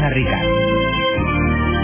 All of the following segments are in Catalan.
Helena Ricard.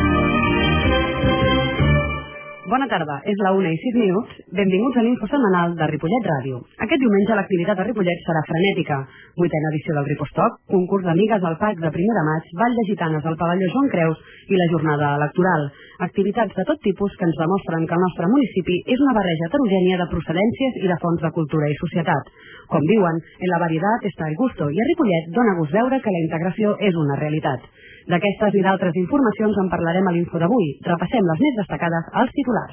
Bona tarda, és la 1:06. Benvinguts a l'Info setmanal de Ripollet Ràdio. Aquest diumenge l'activitat a Ripollet serà frenètica. 8a edició del Ripostoc, concurs d'amigues al parc de 1 de maig, ball de gitanes al pavelló Joan Creus i la jornada electoral. Activitats de tot tipus que ens demostren que el nostre municipi és una barreja heterogènia de procedències i de fonts de cultura i societat. Com diuen, en la varietat està el gusto, i a Ripollet dona gust veure que la integració és una realitat. D'aquestes i d'altres informacions en parlarem a l'Info d'avui. Repassem les més destacades als titulars.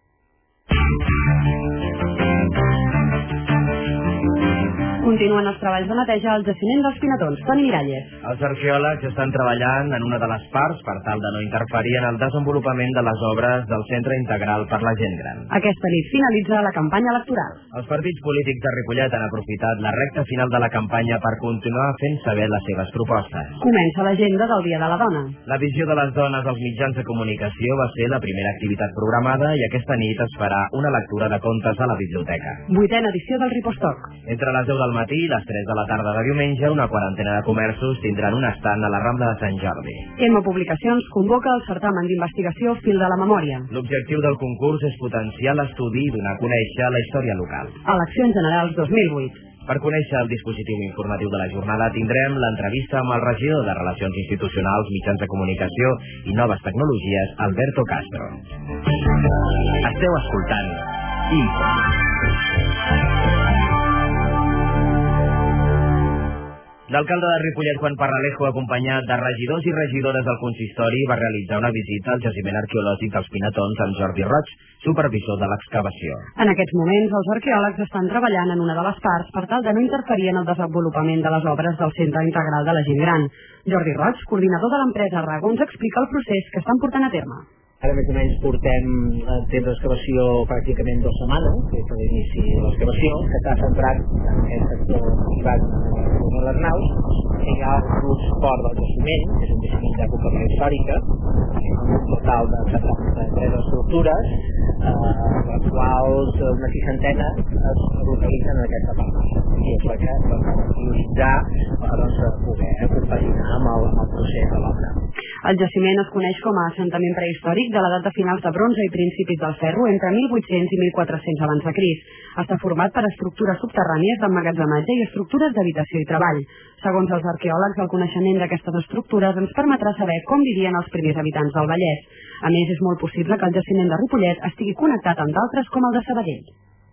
Continuen els treballs de neteja al jaciment dels Pinatons. Toni Miralles. Els arqueòlegs estan treballant en una de les parts per tal de no interferir en el desenvolupament de les obres del Centre Integral per la Gent Gran. Aquesta nit finalitza la campanya electoral. Els partits polítics de Ripollet han aprofitat la recta final de la campanya per continuar fent saber les seves propostes. Comença l'agenda del Dia de la Dona. La visió de les dones als mitjans de comunicació va ser la primera activitat programada i aquesta nit es farà una lectura de contes a la biblioteca. 8a edició del Ripostoc. Entre les 10 del matí i les 3 de la tarda de diumenge, una quarantena de comerços tindran un estand a la Rambla de Sant Jordi. Emma Publicacions convoca el certamen d'investigació Fil de la Memòria. L'objectiu del concurs és potenciar l'estudi i donar a conèixer la història local. Eleccions Generals 2008. Per conèixer el dispositiu informatiu de la jornada tindrem l'entrevista amb el regidor de Relacions Institucionals, Mitjans de Comunicació i Noves Tecnologies, Alberto Castro. Esteu escoltant Info. L'alcalde de Ripollet, Juan Parralejo, acompanyat de regidors i regidores del consistori, va realitzar una visita al jaciment arqueològic dels Pinatons amb Jordi Roig, supervisor de l'excavació. En aquests moments, els arqueòlegs estan treballant en una de les parts per tal de no interferir en el desenvolupament de les obres del Centre Integral de la Gent Gran. Jordi Roig, coordinador de l'empresa Rago, ens explica el procés que estan portant a terme. Ara més o menys portem en temps d'excavació pràcticament 2 setmanes, des de l'inici de l'excavació, que està centrat en aquest sector privat de les naus. Hi ha el suport del jaciment, que és un jaciment d'època prehistòrica, amb un total de 73 estructures, les quals una 60ena es localitzen en aquesta part. I és la que prioritzar poder compaginar amb el procés de l'obra. El jaciment es coneix com a assentament prehistòric de l'edat de finals de bronze i principis del ferro entre 1800 i 1400 abans de Crist. Està format per estructures subterrànies d'emmagatzematge i estructures d'habitació i treball. Segons els arqueòlegs, el coneixement d'aquestes estructures ens permetrà saber com vivien els primers habitants del Vallès. A més, és molt possible que el jaciment de Ripollet estigui connectat amb d'altres com el de Sabadell.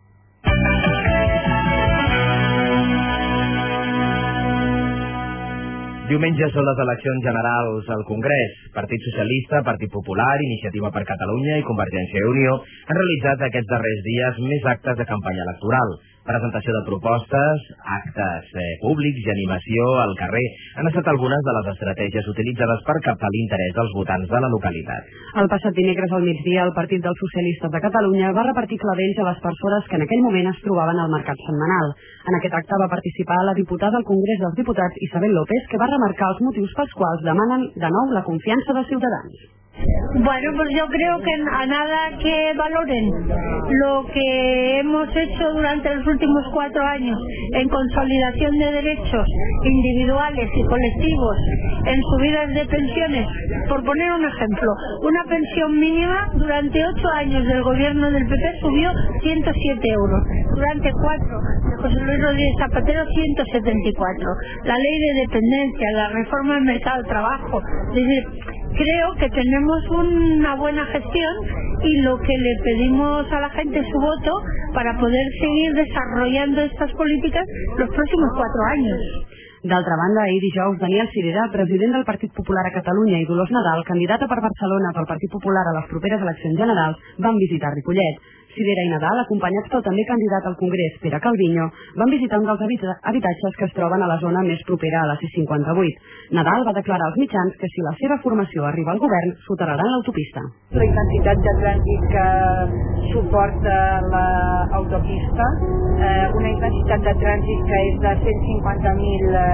Diumenge són les eleccions generals al Congrés. Partit Socialista, Partit Popular, Iniciativa per Catalunya i Convergència i Unió han realitzat aquests darrers dies més actes de campanya electoral. Presentació de propostes, actes públics i animació al carrer han estat algunes de les estratègies utilitzades per captar l'interès dels votants de la localitat. El passat dimecres al migdia, el Partit dels Socialistes de Catalunya va repartir clavells a les persones que en aquell moment es trobaven al mercat setmanal. En aquest acte va participar la diputada al Congrés dels Diputats, Isabel López, que va remarcar els motius pels quals demanen de nou la confiança dels ciutadans. Bueno, pues yo creo que a nada que valoren lo que hemos hecho durante los últimos 4 años en consolidación de derechos individuales y colectivos, en subidas de pensiones. Por poner un ejemplo, una pensión mínima durante 8 años del gobierno del PP subió 107 euros, durante 4 de José Luis Rodríguez Zapatero 174. La ley de dependencia, la reforma del mercado de trabajo, es decir, creo que tenemos una buena gestión y lo que le pedimos a la gente es su voto para poder seguir desarrollando estas políticas los próximos 4 años. D'altra banda, ahir dijous, Daniel Sirera, president del Partit Popular a Catalunya, i Dolors Nadal, candidata per Barcelona pel Partit Popular a les properes eleccions generals, van visitar Ripollet. Sirera i Nadal, acompanyats pel també candidat al Congrés, Pere Calviño, van visitar un dels habitatges que es troben a la zona més propera a la C58. Nadal va declarar als mitjans que si la seva formació arriba al govern, soterraran l'autopista. La intensitat de trànsit que suporta l'autopista, una intensitat de trànsit que és de 150.000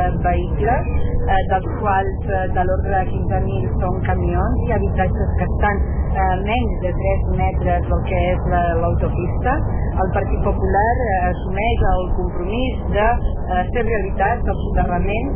vehicles, dels quals de l'ordre de 15.000 són camions i habitatges que estan menys de 3 metres del que és l'autopista. El Partit Popular assumeix el compromís de fer realitat el soterrament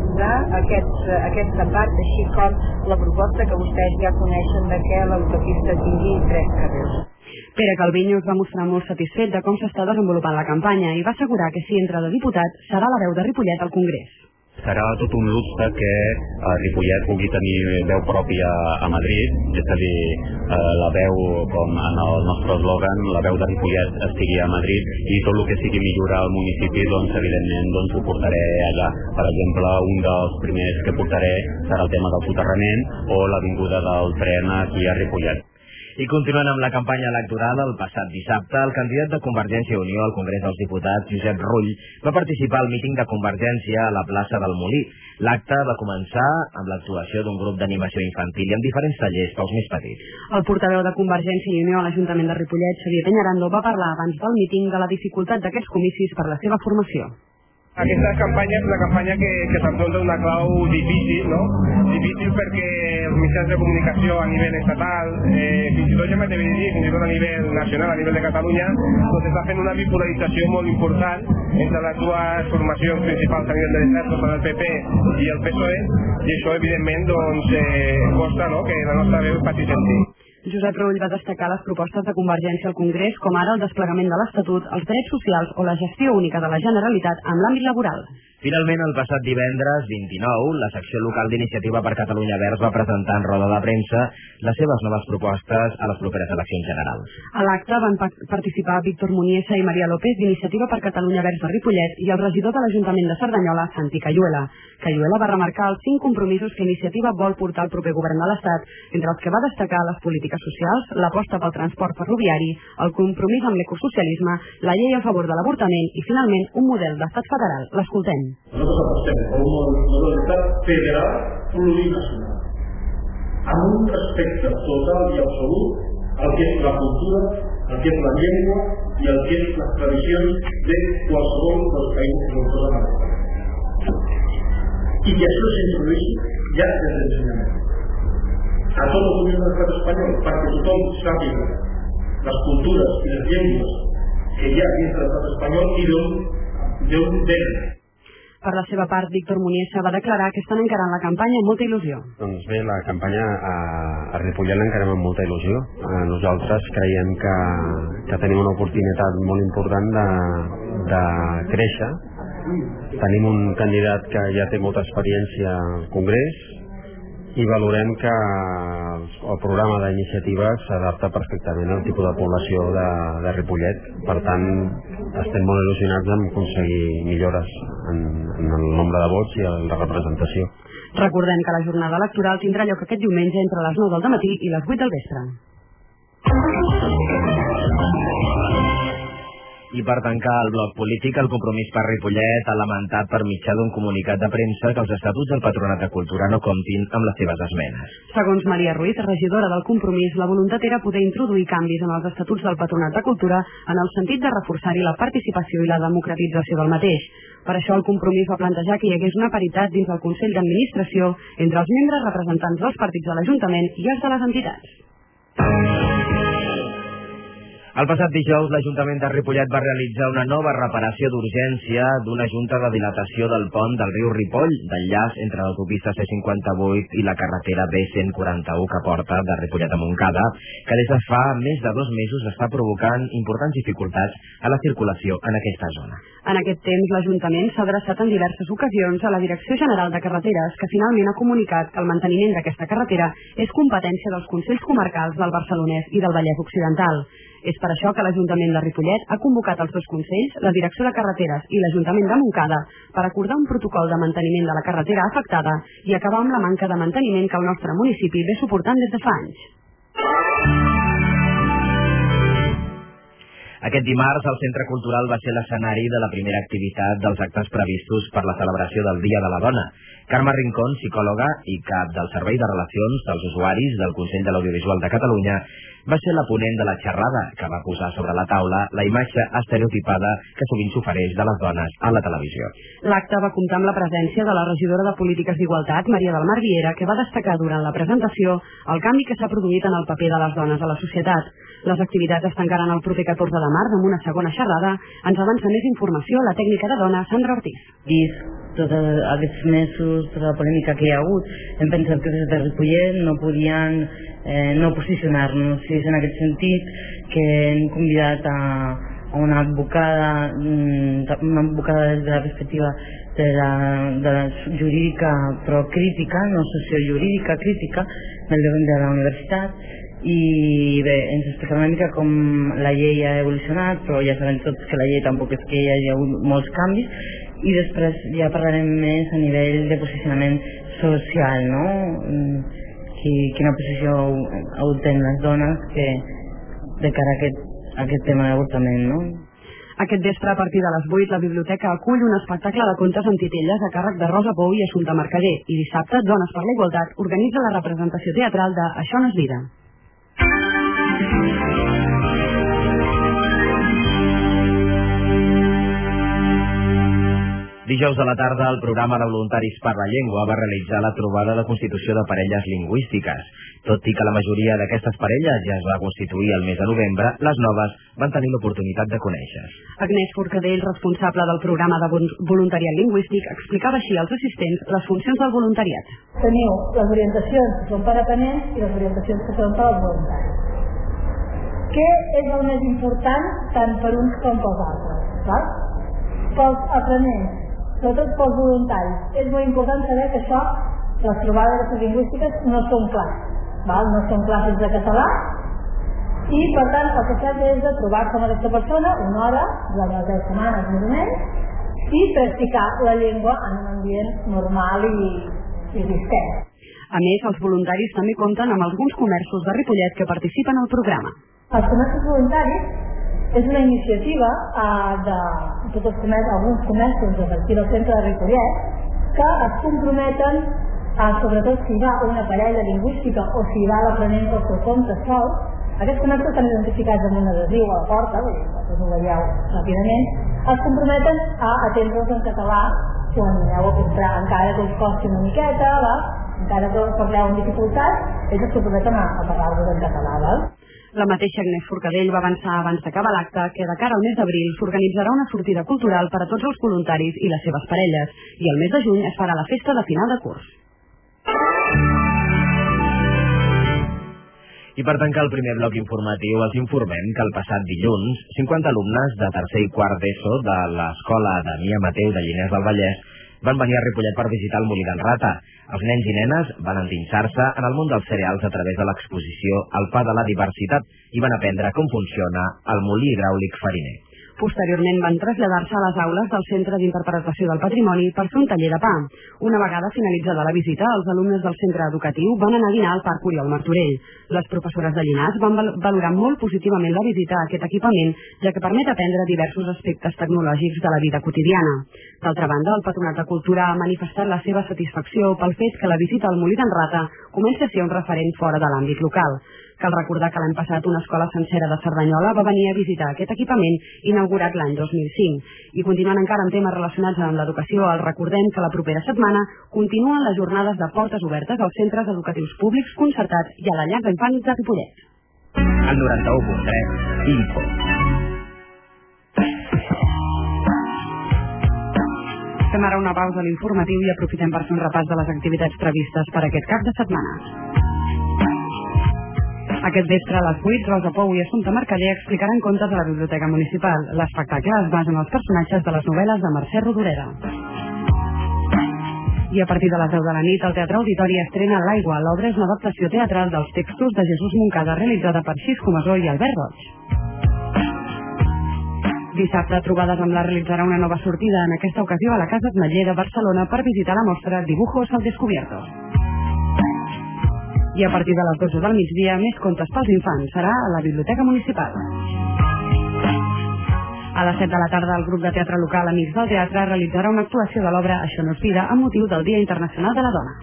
d'aquesta part, així com la proposta que vostès ja coneixen de que l'autopista tingui 3 carrils. Pere Calviño es va mostrar molt satisfet de com s'està desenvolupant la campanya i va assegurar que si entra de diputat serà la veu de Ripollet al Congrés. Serà tot un luxe que Ripollet pugui tenir veu pròpia a Madrid, és a dir, la veu, com en el nostre eslògan, la veu de Ripollet estigui a Madrid i tot el que sigui millorar al municipi, doncs evidentment ho portaré allà. Per exemple, un dels primers que portaré serà el tema del soterrament o l'avinguda del tren aquí a Ripollet. I continuant amb la campanya electoral, el passat dissabte, el candidat de Convergència i Unió al Congrés dels Diputats, Josep Rull, va participar al míting de Convergència a la plaça del Molí. L'acte va començar amb l'actuació d'un grup d'animació infantil i amb diferents tallers pels més petits. El portaveu de Convergència i Unió a l'Ajuntament de Ripollet, Xavier Peñarando, va parlar abans del míting de la dificultat d'aquests comicis per la seva formació. Aquesta campanya és una campanya que s'enfronta una clau difícil, no? Difícil perquè els mitjans de comunicació a nivell estatal, fins i tot ja m'atreviria a dir, fins i tot a nivell nacional, a nivell de Catalunya, doncs està fent una bipolarització molt important entre les dues formacions principals a nivell de l'estat, com el PP i el PSOE, i això evidentment doncs costa, no?, que la nostra veu faci sentir. Josep Rull va destacar les propostes de Convergència al Congrés, com ara el desplegament de l'Estatut, els drets socials o la gestió única de la Generalitat en l'àmbit laboral. Finalment, el passat divendres 29, la secció local d'Iniciativa per Catalunya Verds va presentar en roda de premsa les seves noves propostes a les properes eleccions generals. A l'acte van participar Víctor Muniesa i Maria López d'Iniciativa per Catalunya Verds de Ripollet i el regidor de l'Ajuntament de Cerdanyola, Santi Cayuela. Cayuela va remarcar els 5 compromisos que Iniciativa vol portar al proper govern de l'Estat, entre els que va destacar les polítiques socials, l'aposta pel transport ferroviari, el compromís amb l'ecosocialisme, la llei a favor de l'avortament i, finalment, un model d'estat federal. L'escoltem. Nosaltres apostem per un model d'estat federal plurinacional, amb un respecte total i absolut al que és la cultura, al que és la llengua i al que és les tradicions de qualsevol dels països que ens Amèrica. I que això s'introdueixi ja des de l'ensenyament a tot el conjunt de l'estat espanyol, perquè tothom sàpiga les cultures i les llengües que hi ha dins de l'estat espanyol i d'on venen. Per la seva part, Víctor Muniesa va declarar que estan encarant la campanya amb molta il·lusió. Doncs bé, la campanya a Ripollet l'encarem amb molta il·lusió. Nosaltres creiem que tenim una oportunitat molt important de créixer. Tenim un candidat que ja té molta experiència al Congrés i valorem que el programa d'iniciativa s'adapta perfectament al tipus de població de Ripollet. Per tant, estem molt il·lusionats en aconseguir millores en el nombre de vots i en la representació. Recordem que la jornada electoral tindrà lloc aquest diumenge entre les 9 del matí i les 8 del vespre. I per tancar el bloc polític, el Compromís per Ripollet ha lamentat per mitjà d'un comunicat de premsa que els estatuts del Patronat de Cultura no comptin amb les seves esmenes. Segons Maria Ruiz, regidora del Compromís, la voluntat era poder introduir canvis en els estatuts del Patronat de Cultura en el sentit de reforçar-hi la participació i la democratització del mateix. Per això el Compromís va plantejar que hi hagués una paritat dins del Consell d'Administració entre els membres representants dels partits de l'Ajuntament i els de les entitats. El passat dijous, l'Ajuntament de Ripollet va realitzar una nova reparació d'urgència d'una junta de dilatació del pont del riu Ripoll, d'enllaç entre l'autopista C58 i la carretera B141 que porta de Ripollet a Montcada, que des de fa més de 2 mesos està provocant importants dificultats a la circulació en aquesta zona. En aquest temps, l'Ajuntament s'ha adreçat en diverses ocasions a la Direcció General de Carreteres, que finalment ha comunicat que el manteniment d'aquesta carretera és competència dels Consells Comarcals del Barcelonès i del Vallès Occidental. És per això que l'Ajuntament de Ripollet ha convocat els 2 consells, la Direcció de Carreteres i l'Ajuntament de Montcada, per acordar un protocol de manteniment de la carretera afectada i acabar amb la manca de manteniment que el nostre municipi ve suportant des de fa anys. Aquest dimarts, el Centre Cultural va ser l'escenari de la primera activitat dels actes previstos per la celebració del Dia de la Dona. Carme Rincón, psicòloga i cap del Servei de Relacions dels Usuaris del Consell de l'Audiovisual de Catalunya, va ser la ponent de la xerrada que va posar sobre la taula la imatge estereotipada que sovint s'ofereix de les dones a la televisió. L'acte va comptar amb la presència de la regidora de Polítiques d'Igualtat, Maria del Mar Viera, que va destacar durant la presentació el canvi que s'ha produït en el paper de les dones a la societat. Les activitats es tancaran el proper 14 de març amb una segona xerrada. Ens avança més informació la tècnica de dona, Sandra Ortiz. Vist tots aquests mesos, tota la polèmica que hi ha hagut, hem pensat que des de Ripollet no podien no posicionar-nos. És en aquest sentit que hem convidat a una advocada des de la perspectiva de la jurídica però crítica, no sociojurídica, crítica de la universitat, i bé, ens explicarà una mica com la llei ha evolucionat, però ja sabem tots que la llei tampoc és que hi hagi hagut molts canvis, i després ja parlarem més a nivell de posicionament social, no? Quina posició adopten les dones de cara a aquest tema d'avortament, no? Aquest vespre, a partir de les 8, la biblioteca acull un espectacle de contes amb titelles a càrrec de Rosa Pou i Assumpta Mercader, i dissabte Dones per la Igualtat organitza la representació teatral de Això no és vida. Dijous a la tarda, el programa de Voluntaris per la Llengua va realitzar la trobada de constitució de parelles lingüístiques. Tot i que la majoria d'aquestes parelles ja es va constituir el mes de novembre, les noves van tenir l'oportunitat de conèixer. Agnès Forcadell, responsable del programa de voluntariat lingüístic, explicava així als assistents les funcions del voluntariat. Teniu les orientacions que són per aprenents i les orientacions que són per als voluntaris. Què és el més important tant per uns com pels altres? Val? Pels aprenents, sobretot pels voluntaris, és molt important saber que això, les trobades lingüístiques, no són classes, val? No són classes de català, i per tant el que s'ha és de trobar-se amb aquesta persona una hora, durant les 10 setmanes més o menys, i practicar la llengua en un ambient normal i distès. A més, els voluntaris també compten amb alguns comerços de Ripollet que participen al programa. Els comerços voluntaris és una iniciativa de alguns comerços d'aquí del centre de Ripollet que es comprometen, sobretot si va una parella lingüística o si va l'aprenent pel seu compte sol. Aquests comerços estan identificats amb un adhesiu a la porta, vosaltres ho veieu ràpidament, es comprometen a atendre'ls en català quan aneu a comprar, encara que us costi una miqueta, encara que parleu amb dificultat, ells es comprometen a parlar-vos en català. La mateixa Agnès Forcadell va avançar abans d'acabar l'acte que de cara al mes d'abril s'organitzarà una sortida cultural per a tots els voluntaris i les seves parelles, i el mes de juny es farà la festa de final de curs. I per tancar el primer bloc informatiu, els informem que el passat dilluns, 50 alumnes de tercer i quart d'ESO de l'Escola Damià Mateu de Llinars del Vallès van venir a Ripollet per visitar el molí d'en Rata. Els nens i nenes van endinsar-se en el món dels cereals a través de l'exposició El pa de la diversitat i van aprendre com funciona el molí hidràulic fariner. Posteriorment van traslladar-se a les aules del Centre d'Interpretació del Patrimoni per fer un taller de pa. Una vegada finalitzada la visita, els alumnes del centre educatiu van anar a dinar al Parc Oriol Martorell. Les professores de Llinars van valorar molt positivament la visita a aquest equipament, ja que permet aprendre diversos aspectes tecnològics de la vida quotidiana. D'altra banda, el Patronat de Cultura ha manifestat la seva satisfacció pel fet que la visita al molí d'en Rata comença a ser un referent fora de l'àmbit local. Cal recordar que l'any passat una escola sencera de Cerdanyola va venir a visitar aquest equipament inaugurat l'any 2005. I continuant encara amb temes relacionats amb l'educació, els recordem que la propera setmana continuen les jornades de portes obertes als centres educatius públics concertats i a la llar d'infants de Ripollet. El 91.3 Info. Fem ara una pausa a l'informatiu i aprofitem per fer un repàs de les activitats previstes per aquest cap de setmana. Aquest vespre a les 8, Rosa Pou i Assumpta Mercader explicaran contes a la Biblioteca Municipal. L'espectacle es basa en els personatges de les novel·les de Mercè Rodoreda. I a partir de les 10 de la nit, el Teatre Auditori estrena L'Aigua. L'obra és una adaptació teatral dels textos de Jesús Moncada realitzada per Xisco Masó i Albert Roig. Dissabte, Trobades amb l'Art realitzarà una nova sortida, en aquesta ocasió a la Casa Ametller de Barcelona, per visitar la mostra Dibujos al Descubierto. I a partir de les 12 del migdia, més contes pels infants serà a la Biblioteca Municipal. A les 7 de la tarda, el grup de teatre local Amics del Teatre realitzarà una actuació de l'obra Això no és vida amb motiu del Dia Internacional de la Dona.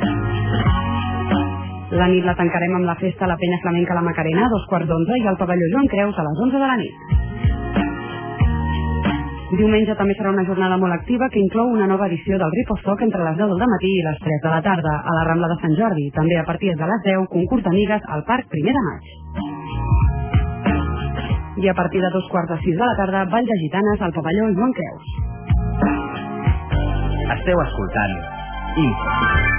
La nit la tancarem amb la festa a la Penya Flamenca La Macarena a 11:15 i al pavelló Joan Creus a les 11 de la nit. Diumenge també serà una jornada molt activa que inclou una nova edició del Ripostock entre les 10 del matí i les 3 de la tarda a la Rambla de Sant Jordi. També a partir de les 10, concurs d'amigues al Parc 1 de Maig. I a partir de 5:45 de la tarda, ball de gitanes al pavelló Joan Creus. Esteu escoltant Info.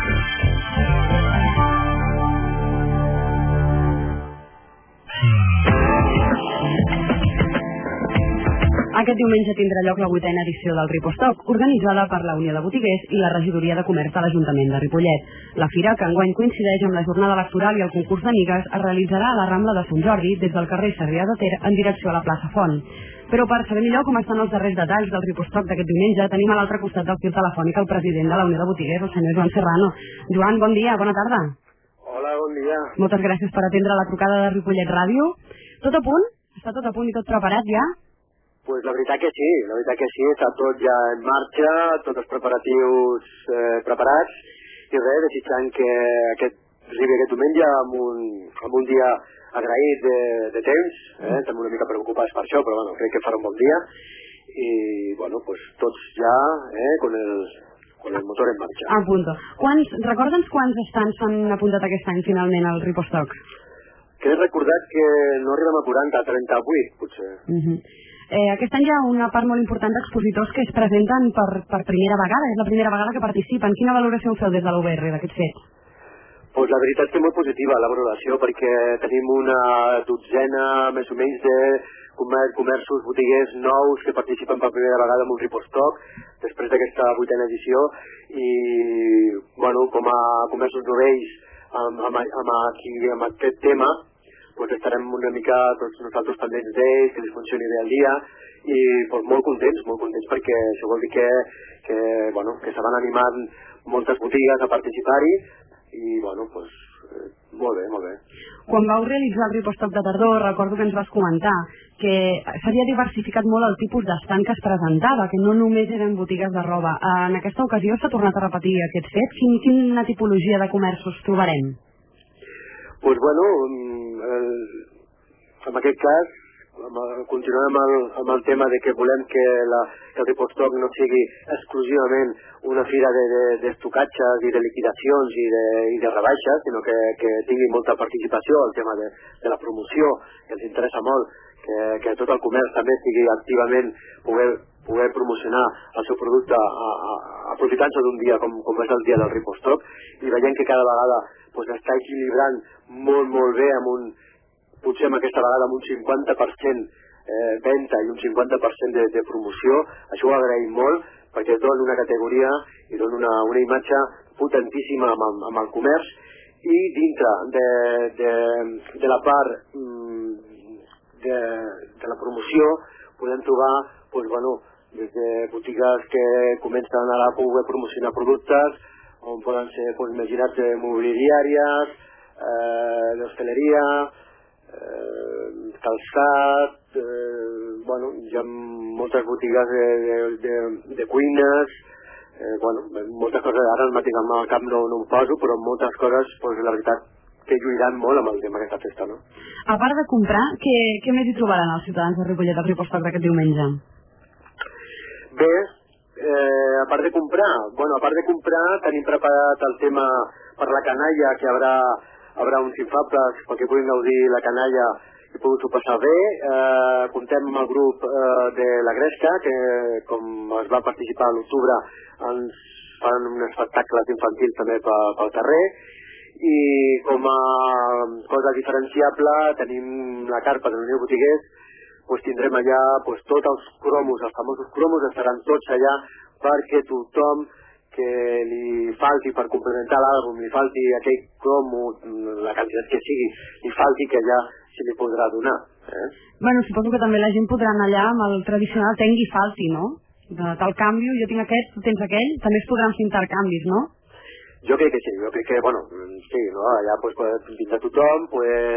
Aquest diumenge tindrà lloc la 8a edició del Ripostock, organitzada per la Unió de Botiguers i la Regidoria de Comerç de l'Ajuntament de Ripollet. La fira, que enguany coincideix amb la jornada electoral i el concurs d'amigues, es realitzarà a la Rambla de Sant Jordi, des del carrer Sarrià de Ter en direcció a la plaça Font. Però per saber millor com estan els darrers detalls del Ripostock d'aquest diumenge, tenim a l'altre costat del fil telefònic el president de la Unió de Botiguers, el senyor Joan Serrano. Joan, bon dia, bona tarda. Hola, bon dia. Moltes gràcies per atendre la trucada de Ripollet Ràdio. Tot a punt? Està tot a punt i tot preparat ja? Pues la veritat que sí, està tot ja en marxa, tots els preparatius preparats, i res, desitjant que arribi aquest diumenge amb un dia agraït de temps, estem una mica preocupats per això, però bueno, crec que farà un bon dia, i bueno, pues tots ja con el motor en marxa. A punto. Recorda'ns quants estants s'han apuntat aquest any finalment al Ripostock? Crec recordar que no arribem a 40, 38 potser. Aquest any hi ha una part molt important d'expositors que es presenten per primera vegada, és la primera vegada que participen. Quina valoració feu des de la UBR d'aquest fet? Pues la veritat que molt positiva la valoració, perquè tenim una dotzena més o menys de comerços, botiguers nous que participen per primera vegada en un Ripostock després d'aquesta 8a edició, i bueno, com a comerços novells amb aquest tema, pues estarem una mica tots nosaltres pendents d'ells, que els funcioni bé el dia, i pues, molt contents perquè això vol dir que se van animant moltes botigues a participar-hi, i bueno, pues, molt bé. Quan vau realitzar el Ripostock de tardor, recordo que ens vas comentar que s'havia diversificat molt el tipus d'estand que es presentava, que no només eren botigues de roba. En aquesta ocasió s'ha tornat a repetir aquest fet. Quina tipologia de comerços trobarem? Pues bueno, en aquest cas continuem amb el tema de que volem que el Ripostock no sigui exclusivament una fira d'estocatges i de liquidacions i de rebaixes, sinó que tingui molta participació al tema de la promoció, que ens interessa molt, que tot el comerç també estigui activament poder promocionar el seu producte aprofitant-se d'un dia com és el dia del Ripostock, i veiem que cada vegada està equilibrant molt bé potser aquesta vegada amb un 50% venda i un 50% de promoció. Això ho agraïm molt, perquè dona una categoria i dona una imatge potentíssima amb el comerç, i dintre de la part de la promoció podem trobar des de botigues que comencen a poder promocionar productes, on poden ser imaginats mobiliàries, d'hostaleria, calçat, hi ha moltes botigues de cuines, moltes coses, ara mateix al cap no ho poso, però moltes coses, la veritat, que lluiran molt amb el tema d'aquesta festa, no? A part de comprar, què més hi trobaran els ciutadans de Ripollet al Ripostock d'aquest diumenge? Bé, a part de comprar, tenim preparat el tema per la canalla, que haurà uns infables perquè puguin gaudir la canalla i puguin passar bé. Contem amb el grup de la Gresca, que com es va participar a l'octubre, ens fan uns espectacles infantils també pel carrer, i com a cosa diferenciable tenim la carpa de la Unió de Botiguers. Tindrem allà tots els cromos, els famosos cromos, estaran tots allà perquè tothom que li falti per complementar l'àlbum, li falti aquell cromo, la quantitat que sigui, li falti, que allà se li podrà donar. Suposo que també la gent podrà anar allà amb el tradicional tengui falti, no? De tal canvi, jo tinc aquest, tu tens aquell, també es podran fer intercanvis, no? Jo crec que sí, sí, allà vindrà tothom,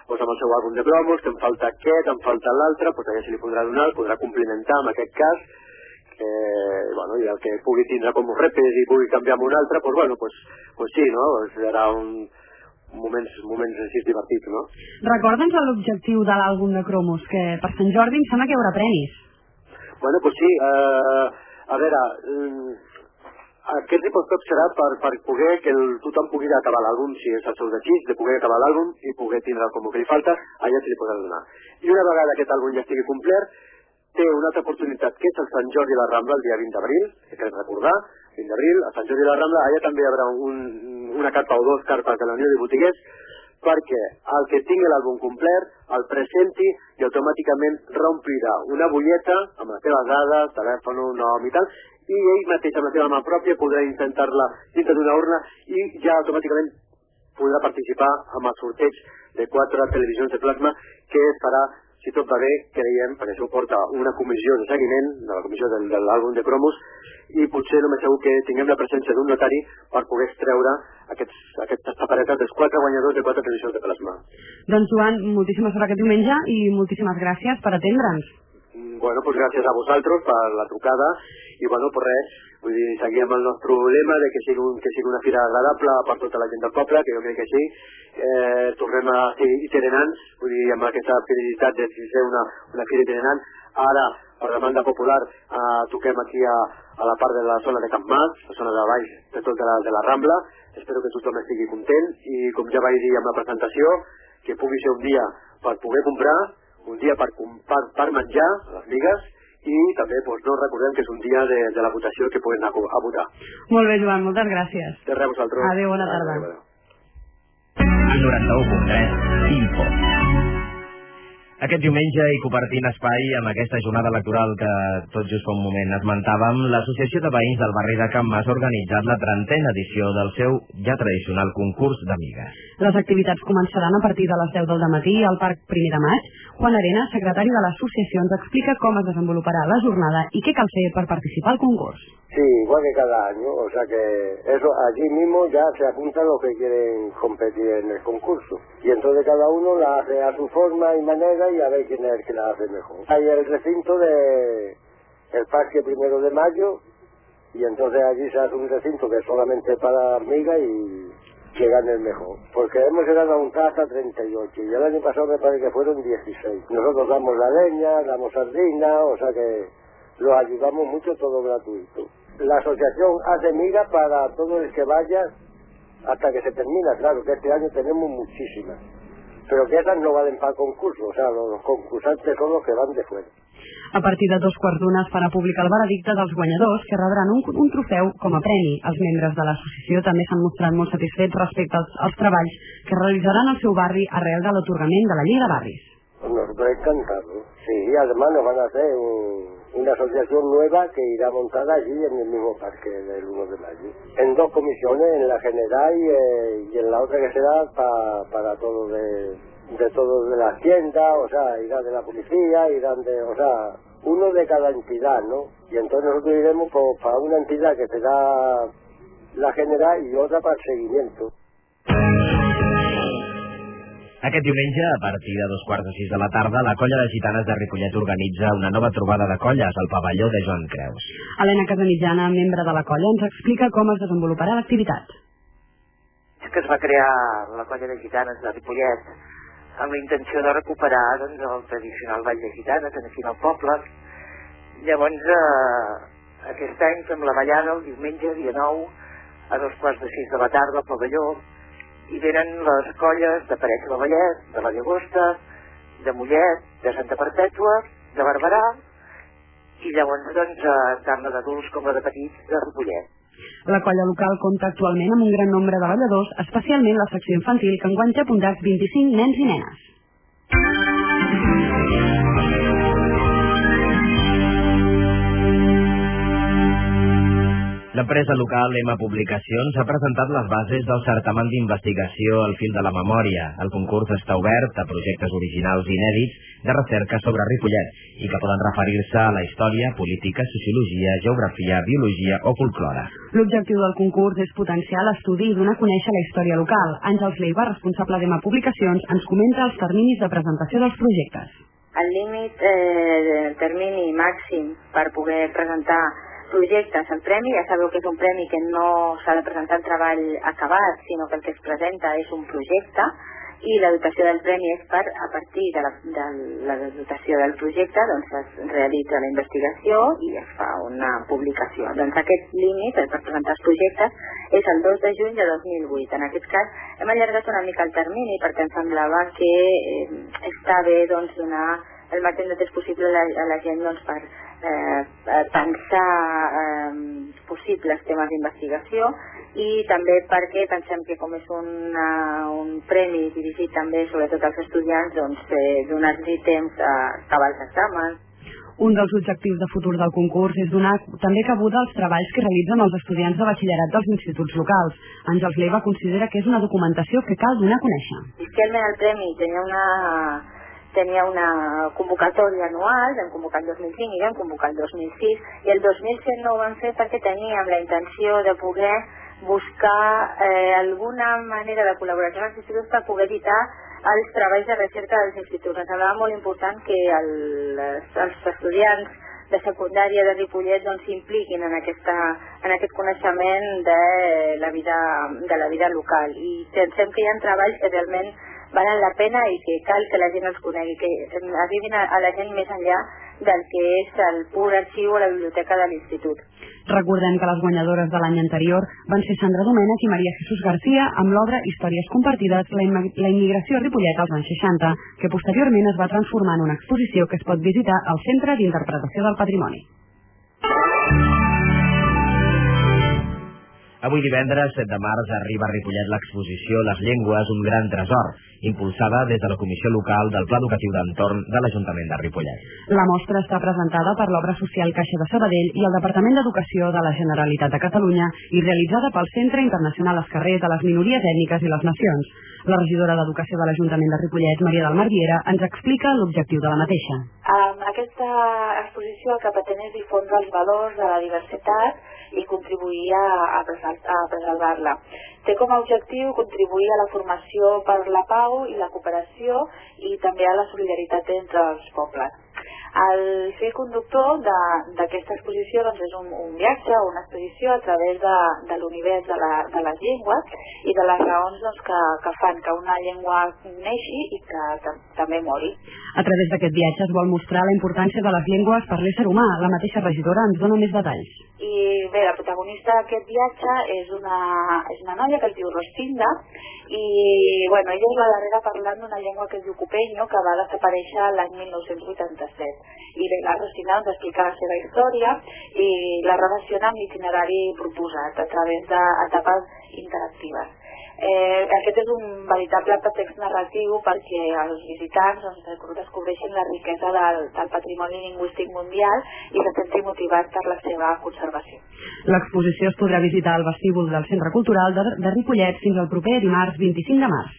doncs amb el seu àlbum de cromos, que em falta aquest, em falta l'altre, doncs allà se li podrà donar, el podrà complimentar en aquest cas, bueno, i el que pugui tindre com un repes i pugui canviar amb un altre, doncs bueno, doncs sí, no? Serà moments així divertits, no? Recorda'ns l'objectiu de l'àlbum de cromos, que per Sant Jordi em sembla que hi haurà premis. Bueno, doncs sí, a veure, aquest Ripostop serà per poder que tothom pugui acabar l'àlbum, si és el seu desig, de poder acabar l'àlbum i poder tindre com que li falta, allà se li podrà donar. I una vegada aquest àlbum ja estigui complert, té una altra oportunitat, que és el Sant Jordi a la Rambla, el dia 20 d'abril, que cal recordar, 20 d'abril, a Sant Jordi a la Rambla, allà també hi haurà una carpa o dues carpes de la Unió de Botiguers, perquè el que tingui l'àlbum complet el presenti i automàticament reomplirà una butlleta amb les seves dades, telèfon, nom i tal, i ell mateix amb la seva mà pròpia podrà intentar-la dintre d'una urna i ja automàticament podrà participar amb el sorteig de 4 televisions de plasma que es farà, si tot va bé, creiem, perquè això porta una comissió de seguiment, de la comissió de l'àlbum de cromos, i potser només segur que tinguem la presència d'un notari per poder extreure aquestes paperetes dels 4 guanyadors de 4 televisions de plasma. Doncs Joan, moltíssima sort aquest diumenge i moltíssimes gràcies per atendre'ns. Bueno, doncs gràcies a vosaltres per la trucada i bueno, pues res, vull dir, seguir amb el nostre lema de que sigui una fira agradable per tota la gent del poble, que jo crec que sí, tornem a ser itinerants, vull dir, amb aquesta fidelitat de ser una fira itinerant. Ara, per demanda popular, toquem aquí a la part de la zona de Camp Mas, la zona de baix de tot de la Rambla. Espero que tothom estigui content i, com ja vaig dir amb la presentació, que pugui ser un dia per poder comprar, un dia per menjar les migues i també no recordem que és un dia de la votació que puguem anar a votar. Molt bé, Joan, moltes gràcies. De res, vosaltres. Adéu, bona tarda. Adéu. 91.3 Info. Aquest diumenge, i compartint espai amb aquesta jornada electoral que tot just fa un moment esmentàvem, l'Associació de Veïns del barri de Can Mas ha organitzat la 30a edició del seu ja tradicional concurs d'amigues. Les activitats començaran a partir de les 10 del matí al Parc 1 de Maig. Juan Arena, secretari de l'associació, ens explica com es desenvoluparà la jornada i què cal fer per participar al concurs. Sí, igual que cada año, o sea que eso allí mismo ya se apuntan los que quieren competir en el concurso. Y entonces cada uno la hace a su forma y manera y a ver quién es el que la hace mejor. Hay el recinto del Parque 1 de Mayo y entonces allí se hace un recinto que es solamente para amigas y que gane el mejor. Porque hemos llegado a un hasta 38 y el año pasado me parece que fueron 16. Nosotros damos la leña, damos sardina, o sea que los ayudamos mucho, todo gratuito. La asociación hace migas para todo el que vaya hasta que se termina. Claro que este año tenemos muchísimas, pero que esas no valen para concurso, o sea, los concursantes son los que van de fuera. A partir de 2:15 es farà públic el veredicte dels guanyadors, que rebran un trofeu com a premi. Els membres de l'associació també s'han mostrat molt satisfets respecte als treballs que realitzaran al seu barri arrel de l'atorgament de la Llei de Barris. Nosotros encantados. Sí, además nos van a hacer una asociación nueva que irá montada allí en el mismo parque del 1 de mayo. En 2 comisiones, en la general y en la otra que será para todo de todo de la hacienda, o sea, irá de la policía, irán o sea, uno de cada entidad, ¿no? Y entonces nosotros iremos para una entidad que será la general y otra para el seguimiento. Aquest diumenge, a partir de 5:15 de la tarda, la Colla de Gitanes de Ripollet organitza una nova trobada de colles al pavelló de Joan Creus. Helena Casamitjana, membre de la colla, ens explica com es desenvoluparà l'activitat. És que es va crear la Colla de Gitanes de Ripollet amb la intenció de recuperar el tradicional ball de gitanes aquí al poble. Llavors, aquest any fem la ballada el diumenge, dia 9, a 5:15 de la tarda al pavelló, i venen les colles de Parets del Vallès, de la Llagosta, de Mollet, de Santa Perpètua, de Barberà, i llavors tant la d'adults com la de petits de Ripollet. La colla local compta actualment amb un gran nombre de balladors, especialment la secció infantil, que enguany té apuntats 25 nens i nenes. L'empresa local EMA Publicacions ha presentat les bases del certamen d'investigació al fil de la memòria. El concurs està obert a projectes originals inèdits de recerca sobre Ripollet i que poden referir-se a la història, política, sociologia, geografia, biologia o folklore. L'objectiu del concurs és potenciar l'estudi i donar a conèixer la història local. Àngels Leiva, responsable d'EMA Publicacions, ens comenta els terminis de presentació dels projectes. El límit, el termini màxim per poder presentar projectes al premi, ja sabeu que és un premi que no s'ha de presentar el treball acabat, sinó que el que es presenta és un projecte, i la dotació del premi és a partir de la dotació del projecte doncs es realitza la investigació i es fa una publicació. Doncs aquest límit per presentar els projectes és el 2 de juny de 2008. En aquest cas hem allargat una mica el termini perquè em semblava que està bé doncs, donar el màxim de temps possible a la gent doncs, per pensar possibles temes d'investigació i també perquè pensem que com és un premi dirigit també sobretot als estudiants, doncs donar-los temps a acabar els exàmens. Un dels objectius de futur del concurs és donar també cabuda als treballs que realitzen els estudiants de batxillerat dels instituts locals. Àngels Leiva considera que és una documentació que cal donar a conèixer. Inicialment el premi tenia una convocatòria anual, vam convocar el 2005 i vam convocar el 2006, i el 2007 no ho vam fer perquè teníem la intenció de poder buscar alguna manera de col·laboració amb els instituts per poder editar els treballs de recerca dels instituts. Ens semblava molt important que els estudiants de secundària de Ripollet s'impliquin en aquest coneixement de la vida local, i pensem que hi ha treballs que realment valen la pena i que cal que la gent els conegui, que arribin a la gent més enllà del que és el pur arxiu o la biblioteca de l'institut. Recordem que les guanyadores de l'any anterior van ser Sandra Domènech i Maria Jesús García amb l'obra Històries compartides, la immigració a Ripollet als anys 60, que posteriorment es va transformar en una exposició que es pot visitar al Centre d'Interpretació del Patrimoni. Avui divendres, 7 de març, arriba a Ripollet l'exposició Les Llengües, un gran tresor, impulsada des de la Comissió Local del Pla Educatiu d'Entorn de l'Ajuntament de Ripollet. La mostra està presentada per l'Obra Social Caixa de Sabadell i el Departament d'Educació de la Generalitat de Catalunya i realitzada pel Centre Internacional Esquerrer de les Minories Ètniques i les Nacions. La regidora d'Educació de l'Ajuntament de Ripollet, Maria del Mar Viera, ens explica l'objectiu de la mateixa. Aquesta exposició el que pretén és difondre els valors de la diversitat i contribuir a preservar-la. Té com a objectiu contribuir a la formació per la pau i la cooperació i també a la solidaritat entre els pobles. El fil conductor d'aquesta exposició és un viatge o una expedició a través de l'univers de les llengües i de les raons que fan que una llengua neixi i que també mori. A través d'aquest viatge es vol mostrar la importància de les llengües per l'ésser humà. La mateixa regidora ens dona més detalls. I bé, la protagonista d'aquest viatge és una noia que es diu Rostinda i ella és la darrera parlant d'una llengua que es diu Cupeño, que va desaparèixer l'any 1987. I bé, la Rostinda ens explica la seva història i la relaciona amb l'itinerari proposat a través d'etapes interactives. Aquest és un veritable pretext narratiu perquè els visitants descobreixin la riquesa del patrimoni lingüístic mundial i se sentin motivats per la seva conservació. L'exposició es podrà visitar al vestíbul del Centre Cultural de Ripollet fins al proper dimarts 25 de març.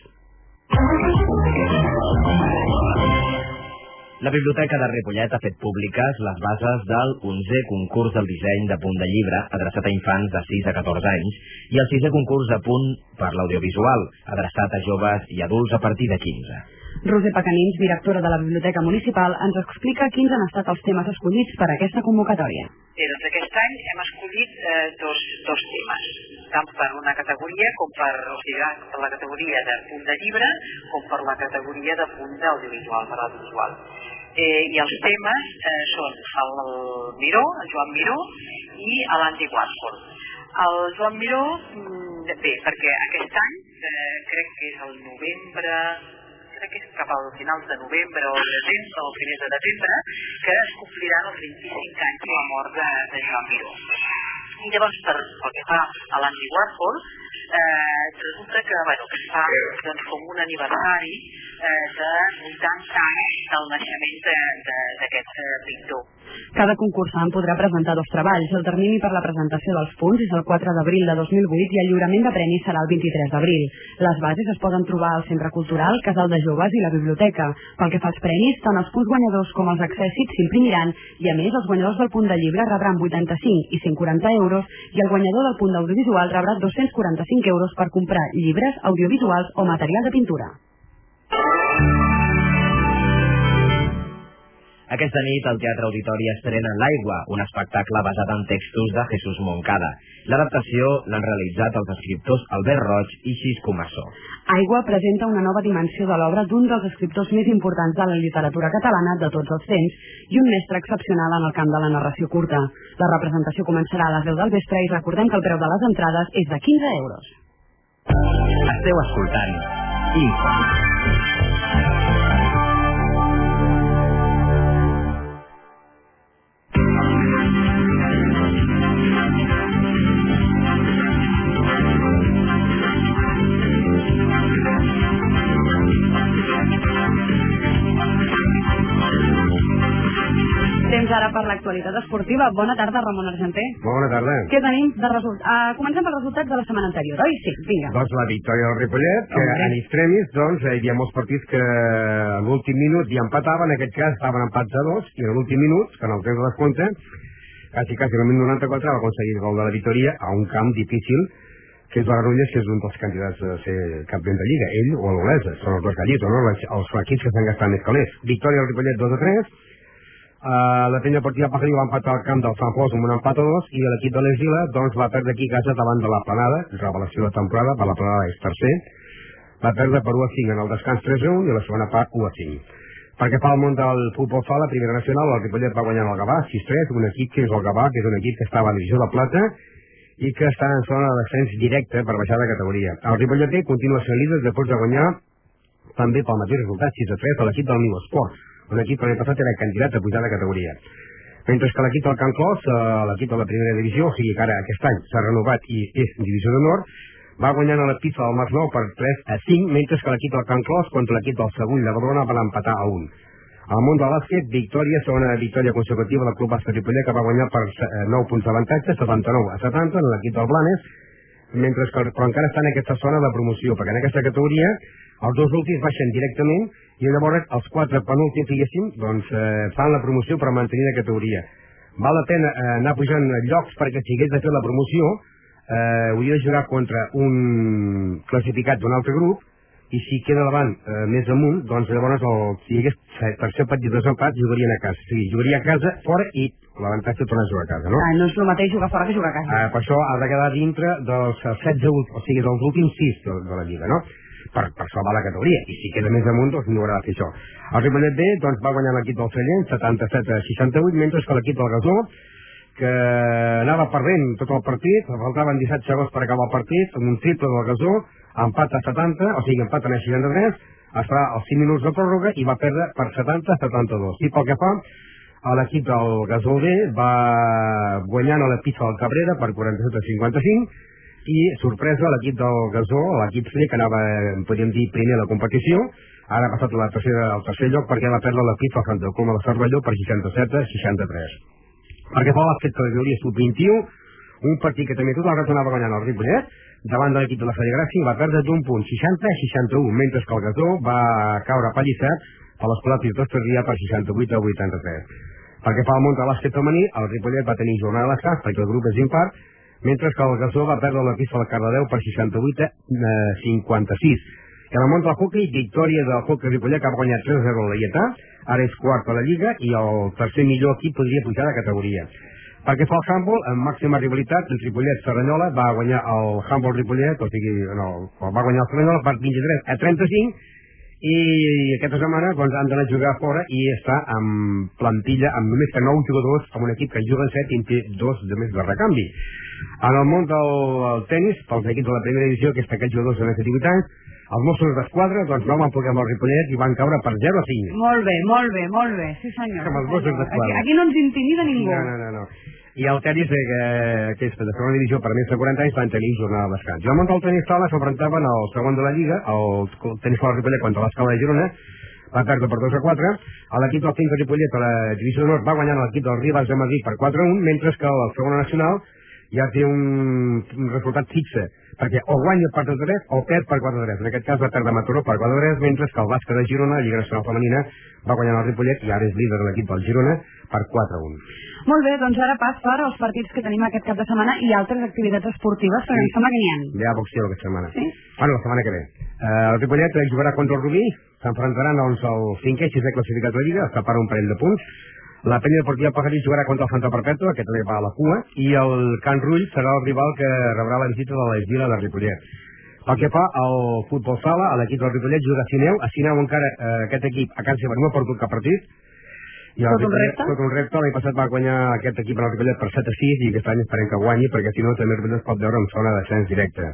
La Biblioteca de Ripollet ha fet públiques les bases del 11è concurs del disseny de punt de llibre adreçat a infants de 6 a 14 anys i el 6è concurs de punt per l'audiovisual adreçat a joves i adults a partir de 15. Roser Pacanins, directora de la Biblioteca Municipal, ens explica quins han estat els temes escollits per a aquesta convocatòria. Bé, doncs aquest any hem escollit dos temes, tant per una categoria com per la categoria de punt de llibre com per la categoria de punt d'audiovisual, i els temes són el Miró, el Joan Miró i l'Andy Warhol. El Joan Miró, bé, perquè aquest any crec que és el novembre, crec que és cap al finals de novembre o desembre, o primers de desembre, que es compliran els 25 anys de la mort de Joan Miró. I llavors, pel que fa a l'Andy Warhol, resulta que es fa com un aniversari de 80 anys del naixement d'aquest pintor. Cada concursant podrà presentar 2 treballs. El termini per la presentació dels punts és el 4 d'abril de 2008 i el lliurament de premis serà el 23 d'abril. Les bases es poden trobar al Centre Cultural, Casal de Joves i la Biblioteca. Pel que fa als premis, tant els punts guanyadors com els accèssits s'imprimiran i, a més, els guanyadors del punt de llibre rebran 85 i 140 euros i el guanyador del punt d'audiovisual rebrà 245 euros per comprar llibres, audiovisuals o material de pintura. Aquesta nit el Teatre Auditori estrena L'Aigua, un espectacle basat en textos de Jesús Moncada. L'adaptació l'han realitzat els escriptors Albert Roig i Xisco Massó. Aigua presenta una nova dimensió de l'obra d'un dels escriptors més importants de la literatura catalana de tots els temps i un mestre excepcional en el camp de la narració curta. La representació començarà a les 10 del vespre i recordem que el preu de les entrades és de 15 euros. Esteu escoltant Info. Temps ara per l'actualitat esportiva. Bona tarda, Ramon Argenter. Bona tarda. Què tenim de resultats? Comencem pels resultats de la setmana anterior, oi? Sí, vinga. Doncs la victòria del Ripollet, que en extremis, doncs, hi havia molts partits que a l'últim minut hi empataven, en aquest cas estaven empats a 2, i en l'últim minut, que en el temps de descompte, quasi el minut 94 va aconseguir el gol de la victòria a un camp difícil, que és Granollers, que és un dels candidats a ser campió de Lliga, ell o l'Olesa, són els dos gallitos, no? Els equips que s'han gastat més calés. Victòria del Ripollet 2-3, la Penya Partida Pajarí va empatar al camp del Sant Fos amb un empat a 2 i l'equip de l'Esgila doncs va perdre aquí a casa davant de la Planada, revelació de temporada, per la Planada és tercer, va perdre per 1-5 en el descans 3-1 i la segona part 1-5. Perquè fa el món del futbol sala, primera nacional, el Ripollet va guanyar el Gavà 6-3, un equip que és el Gavà, que és un equip que estava a la divisió de plata i que està en zona de descens directe per baixar de categoria. El Ripollet continua sent líder després de guanyar també pel mateix resultat 6-3 a l'equip del Niu Esport, un equip que l'any passat era candidat a pujar de categoria. Mentre que l'equip del Can Clos, l'equip de la primera divisió, o sigui que ara aquest any s'ha renovat i és divisió d'honor, va guanyant a la pista del Masnou per 3-5, mentre que l'equip del Can Clos contra l'equip del Segull de Badalona van empatar a 1. Al món del bàsquet, victòria, segona victòria consecutiva del Club Bàsquet Ripollet, que va guanyar per 9 punts d'avantatge, 79-70 en l'equip del Blanes, mentre que però encara està en aquesta zona de promoció, perquè en aquesta categoria els dos últims baixen directament i llavors els 4 penúltims, diguéssim, doncs fan la promoció per mantenir la categoria. Val la pena anar pujant llocs perquè si hagués de fer la promoció hauria de jugar contra un classificat d'un altre grup i si queda davant més amunt, doncs llavors si hi hagués tercer empat i desempat jugarien a casa. O sigui, jugaria a casa, fora i l'avantatge torna a jugar a casa, no? No és el mateix jugar fora que jugar a casa. Per això ha de quedar dintre dels 16, o sigui, dels últims 6 de la Lliga, no? Per salvar la categoria, i si queda més amunt doncs no haurà de fer això. El Ripollet B doncs, va guanyar l'equip del Sallent 77-68, mentre que l'equip del Gasó, que anava perdent tot el partit, faltaven 17 segons per acabar el partit, amb un triple del Gasó, empat a 70, o sigui empat a 63, es fa els 5 minuts de pròrroga i va perdre per 70-72. I pel que fa a l'equip del Gasó B, va guanyant a la pista del Cabrera per 47-55, i sorpresa l'equip del Gasó, l'equip C, que anava, podríem dir, primer a la competició, ara ha passat al tercer lloc perquè va perdre l'equip del Santa Coloma de Cervelló per 67-63. Perquè fa l'equip de la categoria sub-21, un partit que també tot el rato anava guanyant el Ripollet, davant de l'equip de la Sallagràcia, va perdre d'un punt 60-61, mentre que el Gasó va caure pallissat a l'Escola Pilotos Ferria per 68-83. Perquè fa el món de bàsquet femení, el Ripollet va tenir jornada de descans perquè el grup és impar, mentre que el Gasó va perdre la pista del Cardedeu per 68-56. I en el món del hockey, victòria del hockey Ripollet, que ha guanyat 3-0 a la Lletà, ara és quart a la Lliga i el tercer millor equip podria pujar de categoria. Perquè fa el handball, en màxima rivalitat, el Ripollet-Cerdanyola va guanyar el handball Ripollet, o sigui, va guanyar el Cerdanyola per 23-35, i aquesta setmana doncs, han d'anar a jugar fora i està amb plantilla amb només que 9 jugadors amb un equip que juguen 7 i en té 2 de més de recanvi. En el món del tenis, pels equips de la primera divisió, que és aquests jugadors de més de 18 anys, els Mossos d'Esquadra doncs no van poder amb el Ripollet i van caure per 0-5. Molt bé, sí senyor. Com els Mossos d'Esquadra. Aquí no ens intimida ningú. No. I el tenis, que és de segona divisió per més de 40 anys, van tenir jornada de descans. I al món del tenis taula s'enfrontaven al segon de la Lliga, el tenis de Ripollet contra l'Escala de Girona, va perdre per 2-4, l'equip del Team de Ripollet a la divisió d'honor va guanyar l'equip dels Rivals de Madrid per 4-1, mentre que el segona nacional ja té un resultat fixe, perquè o guanya per 3-3 o perd per 4-3. En aquest cas va perdre Mataró per 4-3, mentre que el Bàsquet de Girona, la Lliga Nacional Femenina, va guanyar el Ripollet i ara és líder de l'equip del Girona per 4-1. Molt bé, doncs ara pas per als partits que tenim aquest cap de setmana i altres activitats esportives, perquè em sembla que n'hi ha. Hi ha boxeo aquesta setmana. Sí? Bueno, la setmana que ve. El Ripollet jugarà contra el Rubí, s'enfrontaran doncs el 5è i 6è classificat de la Lliga, es separa un parell de punts. La Penya Deportiva Pajarís jugarà contra el Santa Perpètua, que també va a la cua, i el Can Rull serà el rival que rebrà la visita de l'Esvila de Ripollet. Pel que fa al futbol sala, l'equip del Ripollet juga a Sineu. A Sineu encara aquest equip a casa seva no ha perdut cap partit. I tot un repte. L'any passat va guanyar aquest equip al Ripollet per 7-6 i aquest any esperem que guanyi, perquè si no també el Ripollet es pot veure en zona de descens directe.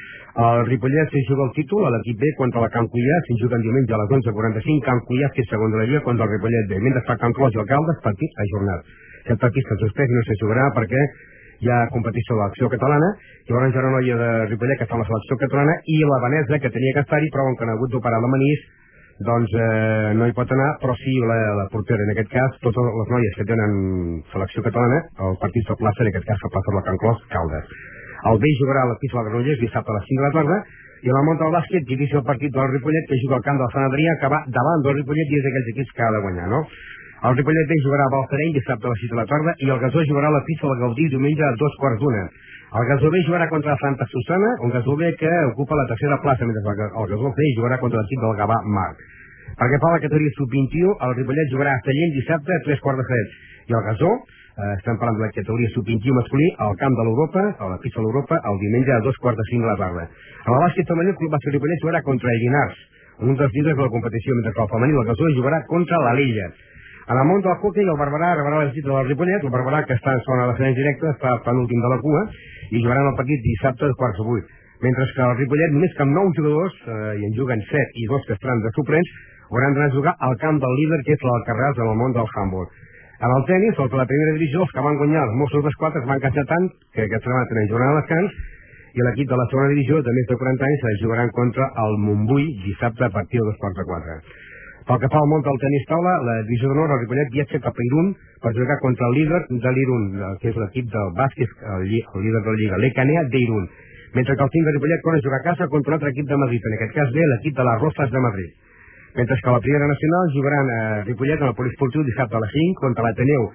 El Ripollet s'hi juga el títol a l'equip B contra la Can Cuià, s'hi juguen diumenge a les 11:45, Can Cuià, que és segon de la Lliga, contra el Ripollet B. Mentre fa Can Clos i el Caldes, partit ajornat. Aquest partit s'ha suspès i no se jugarà perquè hi ha competició de l'acció catalana, llavors hi ha una noia de Ripollet que està a la selecció catalana i la Vanessa, que tenia que estar-hi, però que han hagut d'operar la manís, doncs no hi pot anar, però sí la portera. En aquest cas, totes les noies que tenen selecció catalana, el partit de plaça, en aquest cas la plaça de la Can Clos, Caldes. El B jugarà a la pista de Granollers dissabte a les 5 de la tarda, i a la Mont del Bàsquet difícil el partit del Ripollet, que juga al camp del Sant Adrià, que va davant del Ripollet i és d'aquells equips que ha de guanyar, no? El Ripollet B jugarà a Balsareny dissabte a les 6 de la tarda i el Gasó jugarà a la pista del Gaudí diumenge a 2:15. El Gasó B jugarà contra Santa Susana, un Gasó B que ocupa la tercera plaça, mentre el Gasó C jugarà contra l'equip del Gavà Marc. Perquè fa la categoria sub-21, el Ripollet jugarà a Sallent dissabte a 3:15 i el Gasó, estem parlant de la categoria sub-21 masculí, al camp de l'Europa, a la pista de l'Europa, el diumenge a 2:45 de la tarda. A la bàsquet femení, el Club Bàsquet Ripollet jugarà contra el Llinars, un dels líders de la competició, mentre que el femení, el Gasó, jugarà contra l'Alella. A la Mont del Hockey, el Barberà rebrà la visita del Ripollet, el Barberà, que està en zona de descens directe, està penúltim de la cua, i jugaran el partit dissabte a 7:15. Mentre que el Ripollet, només que amb 9 jugadors, i en juguen 7 i 2 que estaran de suplents, hauran d'anar a jugar al camp del líder, que és l'Alcarràs, en el món del handball. En el tenis, els de la primera divisió, els que van guanyar els Mossos d'Esquadra es van cansar tant que aquesta setmana tenen jornada de descans, i l'equip de la segona divisió, de més de 40 anys, jugaran contra el Montbui dissabte a partir de 2:15. Pel que fa al món del tenis taula, la divisió d'honor, el Ripollet viatja cap a Irún per jugar contra el líder de l'Irún, que és l'equip del bàsquet, el líder de la Lliga, l'Ecanea d'Irún. Mentre que el team de Ripollet torna a jugar a casa contra un altre equip de Madrid, en aquest cas ve l'equip de les Rosas de Madrid. Mentre que a la primera nacional jugaran a Ripollet en el poliesportiu dissabte a les 5 contra l'Ateneu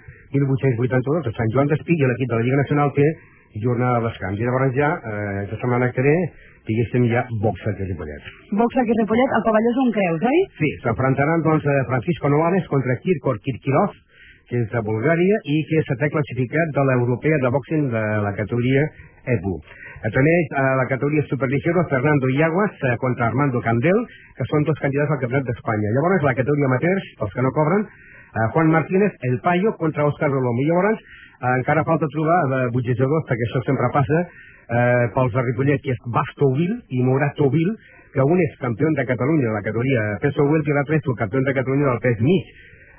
1882 de Sant Joan d'Espí, i l'equip de la Lliga Nacional té jornada de descans. I llavors ja, aquesta setmana que ve, diguéssim ja boxa aquí a Ripollet. Boxa aquí a Ripollet, el pavelló és on creus, oi? Sí, s'enfrontaran doncs Francisco Novales contra Kirkor Kirkirov, que és de Bulgària i que s'ha classificat de l'europea de boxing de la categoria EBU. També a la categoria superligero, Fernando Iaguas contra Armando Candel, que són dos candidats al Campionat d'Espanya. Llavors, la categoria amateurs, els que no cobren, Juan Martínez, El Payo contra Òscar Rolomo. I llavors, encara falta trobar boxejadors, perquè això sempre passa, pels de Ripollet, que és Bastovil i Morat Tovil, que un és campió de Catalunya de la categoria peso welter i l'altre és el campió de Catalunya del pes mig.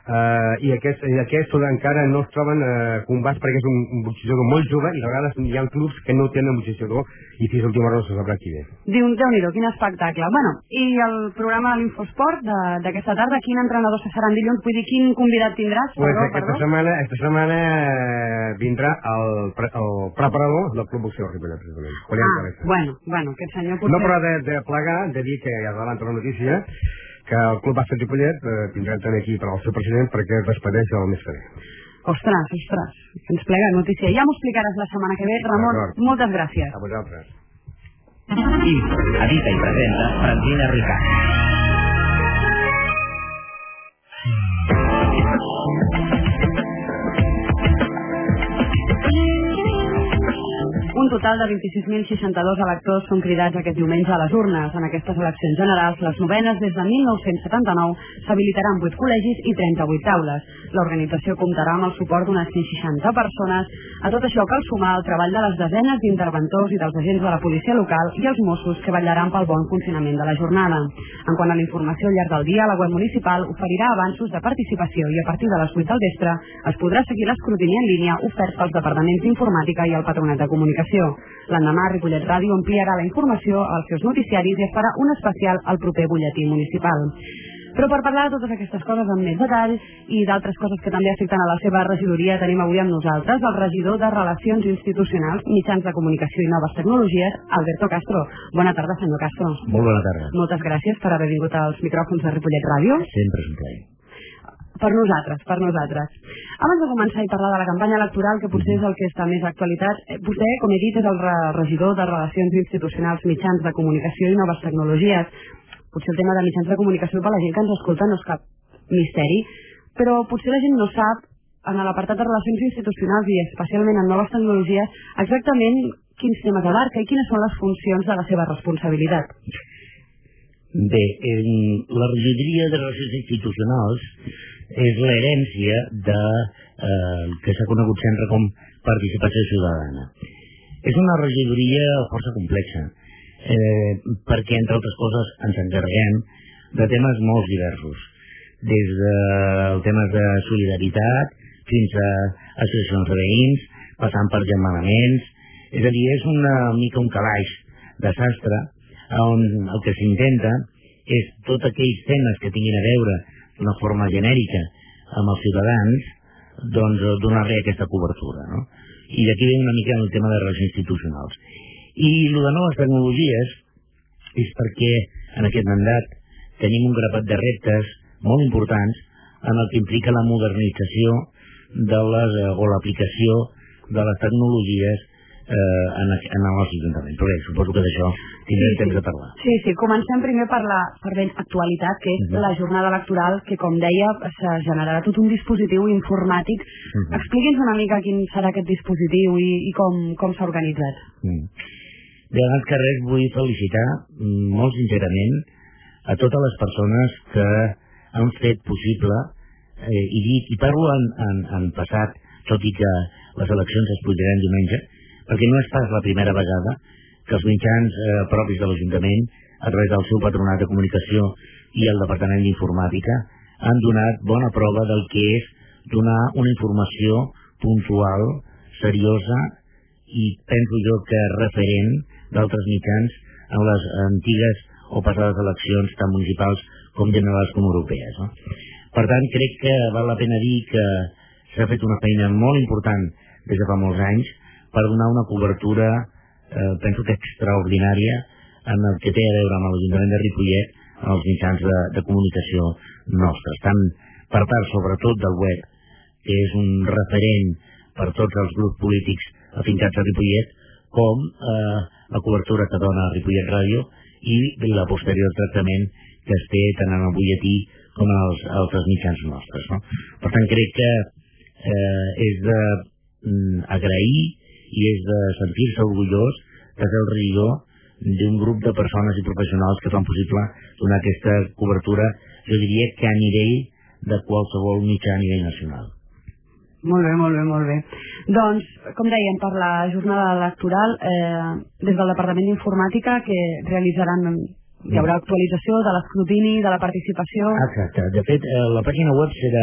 I aquests encara no es troben combats perquè és un boxejador molt jove i a vegades hi ha clubs que no tenen boxejador i fins l'última hora no se sabrà qui ve. Déu-n'hi-do, quin espectacle. Bueno, i el programa de l'Infosport d'aquesta tarda, quin entrenador se seran dilluns? Vull dir, quin convidat tindràs? Aquesta setmana vindrà el preparador del Club Boxeo Ripollet. Bueno, aquest senyor potser... No, però de plegar, de dir que ja adelanto la notícia, que el Club Bàsquet Ripollet vindrà també aquí per al seu president perquè es despedeix el mes que ve. Ostres, ens plega notícia. Ja m'ho explicaràs la setmana que ve. Ramon, moltes gràcies. A vosaltres. Edita i presenta Francina Ricard. Un total de 26.062 electors són cridats aquest diumenge a les urnes. En aquestes eleccions generals, les novenes des de 1979, s'habilitaran 8 col·legis i 38 taules. L'organització comptarà amb el suport d'unes 160 persones. A tot això cal sumar el treball de les desenes d'interventors i dels agents de la policia local i els Mossos que vetllaran pel bon funcionament de la jornada. En quant a la informació al llarg del dia, la web municipal oferirà avanços de participació i a partir de les 8 del vespre es podrà seguir l'escrutini en línia ofert pels departaments d'informàtica i el Patronat de Comunicació. L'endemà, Ripollet Ràdio ampliarà la informació als seus noticiaris i es farà un especial al proper butlletí municipal. Però per parlar de totes aquestes coses amb més detall i d'altres coses que també afecten a la seva regidoria, tenim avui amb nosaltres el regidor de Relacions Institucionals, Mitjans de Comunicació i Noves Tecnologies, Alberto Castro. Bona tarda, senyor Castro. Molt bona tarda. Moltes gràcies per haver vingut als micròfons de Ripollet Ràdio. Sempre és un plaer. Per nosaltres. Abans de començar i parlar de la campanya electoral, que potser és el que està més actualitat, vostè, com he dit, és el regidor de Relacions Institucionals, Mitjans de Comunicació i Noves Tecnologies. Potser el tema de mitjans de comunicació per la gent que ens escolta no és cap misteri, però potser la gent no sap, en l'apartat de Relacions Institucionals i especialment en Noves Tecnologies, exactament quins temes abarca i quines són les funcions de la seva responsabilitat. Bé, la regidoria de Relacions Institucionals és l'herència que s'ha conegut sempre com participació ciutadana. És una regidoria força complexa, perquè, entre altres coses, ens encarreguem de temes molt diversos, des de temes de solidaritat fins a associacions de veïns, passant per germanaments. És a dir, és una mica un calaix de sastre on el que s'intenta és tots aquells temes que tinguin a veure d'una forma genèrica amb els ciutadans, doncs donar-li aquesta cobertura, no? I d'aquí ve una mica el tema de relacions institucionals. I el de noves tecnologies és perquè en aquest mandat tenim un grapat de reptes molt importants en el que implica la modernització de l'aplicació de les tecnologies en el nostre ajuntament. Però bé, suposo que d'això tindrem temps de parlar. Sí, comencem primer per l'actualitat, que és la jornada electoral, que, com deia, se generarà tot un dispositiu informàtic. Expliqui'ns una mica quin serà aquest dispositiu i com s'ha organitzat. Bé, abans que res vull felicitar molt sincerament a totes les persones que han fet possible, i parlo en passat, tot i que les eleccions es produiran diumenge, perquè no és pas la primera vegada que els mitjans propis de l'Ajuntament, a través del seu Patronat de Comunicació i el Departament d'Informàtica, han donat bona prova del que és donar una informació puntual, seriosa i penso jo que referent d'altres mitjans en les antigues o passades eleccions tant municipals com generals com europees, no? Per tant, crec que val la pena dir que s'ha fet una feina molt important des de fa molts anys per donar una cobertura, penso que extraordinària, en el que té a veure amb l'Ajuntament de Ripollet, en els mitjans de comunicació nostres, tant per part sobretot del web, que és un referent per tots els grups polítics afincats a Ripollet, com la cobertura que dona Ripollet Ràdio i la posterior tractament que es té tant en el butlletí com en els altres mitjans nostres, no? Per tant, crec que és d'agrair i és de sentir-se orgullós de ser el regidor d'un grup de persones i professionals que fan possible donar aquesta cobertura, jo diria que a nivell de qualsevol mitjà a nivell nacional. Molt bé. Doncs, com dèiem, per la jornada electoral, des del Departament d'Informàtica, que realitzaran, hi haurà actualització de l'escrutini, de la participació... Exacte. De fet, la pàgina web serà,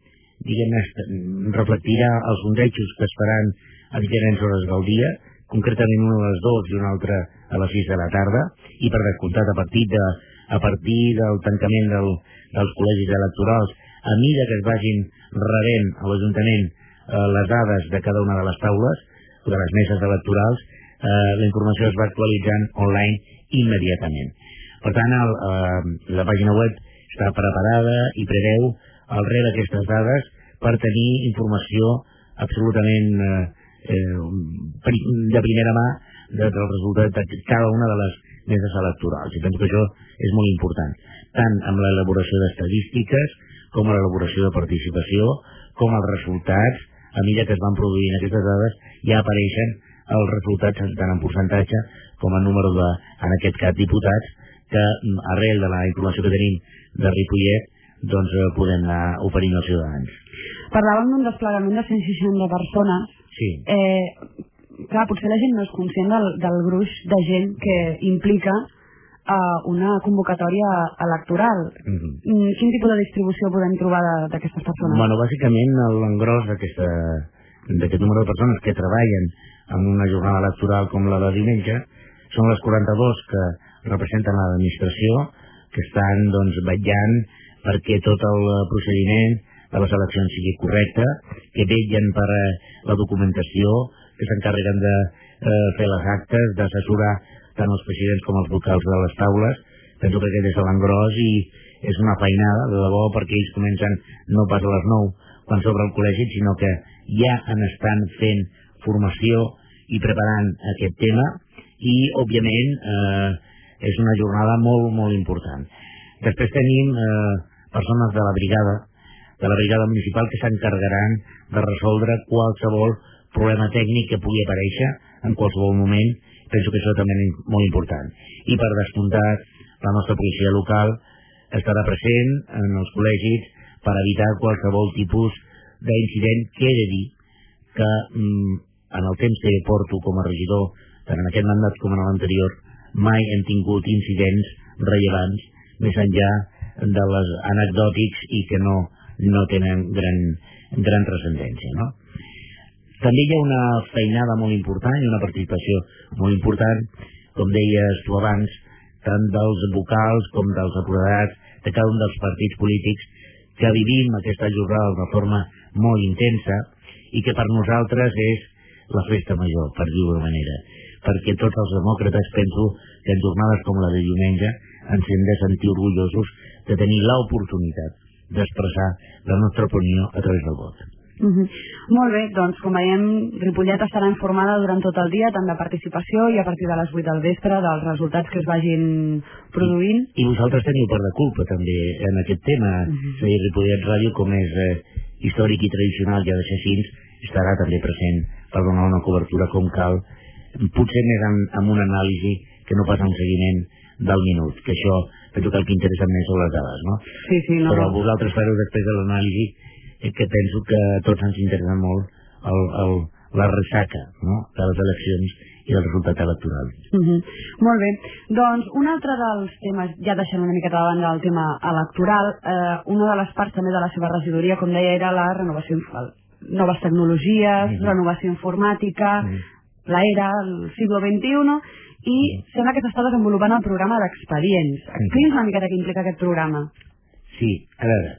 reflectirà els sondejos que es faran a diferents hores del dia, concretament una a les 2 i una altra a les 6 de la tarda, i per descomptat a partir del tancament dels col·legis electorals, a mida que es vagin rebent a l'Ajuntament les dades de cada una de les taules, de les meses electorals, la informació es va actualitzant online immediatament. Per tant, la pàgina web està preparada i preveu el rere d'aquestes dades per tenir informació absolutament de primera mà del resultat de cada una de les meses electorals. I penso que això és molt important, tant amb l'elaboració d'estadístiques com a l'elaboració de participació, com els resultats, a mesura que es van produint aquestes dades, ja apareixen els resultats tant en percentatge com en número de, en aquest cas, diputats, que arrel de la informació que tenim de Ripollet doncs podem anar oferint als ciutadans. Parlàvem d'un desplegament de 160 persones. Sí. Clar, potser la gent no és conscient del gruix de gent que implica una convocatòria electoral. Quin tipus de distribució podem trobar d'aquestes persones? Bueno, bàsicament l'engròs d'aquest número de persones que treballen en una jornada electoral com la de diumenge són les 42 que representen l'administració, que estan doncs vetllant perquè tot el procediment de les eleccions sigui correcte, que vetllen per la documentació, que s'encarreguen de fer les actes, d'assessorar tant els presidents com els vocals de les taules. Penso que aquest és l'engròs i és una feinada, de debò, perquè ells comencen no pas a les 9 quan s'obre el col·legi, sinó que ja estan fent formació i preparant aquest tema i, òbviament, és una jornada molt, molt important. Després tenim persones de la brigada municipal que s'encarregaran de resoldre qualsevol problema tècnic que pugui aparèixer en qualsevol moment. Penso que això també és molt important. I per descomptat, la nostra policia local estarà present en els col·legis per evitar qualsevol tipus d'incident, que he de dir que en el temps que porto com a regidor, tant en aquest mandat com en l'anterior, mai hem tingut incidents rellevants més enllà de les anecdòtics i que no tenen gran transcendència, no? També hi ha una feinada molt important i una participació molt important, com deies tu abans, tant dels vocals com dels apoderats de cada un dels partits polítics, que vivim aquesta jornada d'una forma molt intensa i que per nosaltres és la festa major, per dir-ho d'una manera, perquè tots els demòcrates penso que en jornades com la de diumenge ens hem de sentir orgullosos de tenir l'oportunitat d'expressar la nostra opinió a través del vot. Molt bé, doncs com veiem, Ripollet estarà informada durant tot el dia, tant de participació i a partir de les 8 del vespre dels resultats que es vagin produint. I vosaltres teniu part de culpa també en aquest tema. Ripollet Ràdio, com és històric i tradicional, ja de ser així, estarà també present per donar una cobertura com cal, potser més amb una anàlisi que no pas un seguiment del minut, que això penso que el que interessa més són les dades, no? Sí, no. Però vosaltres fareu després de l'anàlisi, que penso que a tots ens interessa molt la ressaca, no?, de les eleccions i del resultat electoral. Molt bé, doncs un altre dels temes, ja deixant una miqueta de banda el tema electoral, una de les parts també de la seva regidoria, com deia, era la renovació, noves tecnologies, renovació informàtica, l'era, el segle XXI, i sembla que s'està desenvolupant el programa d'expedients. Expliqui'ns una miqueta què implica aquest programa. Sí, a veure,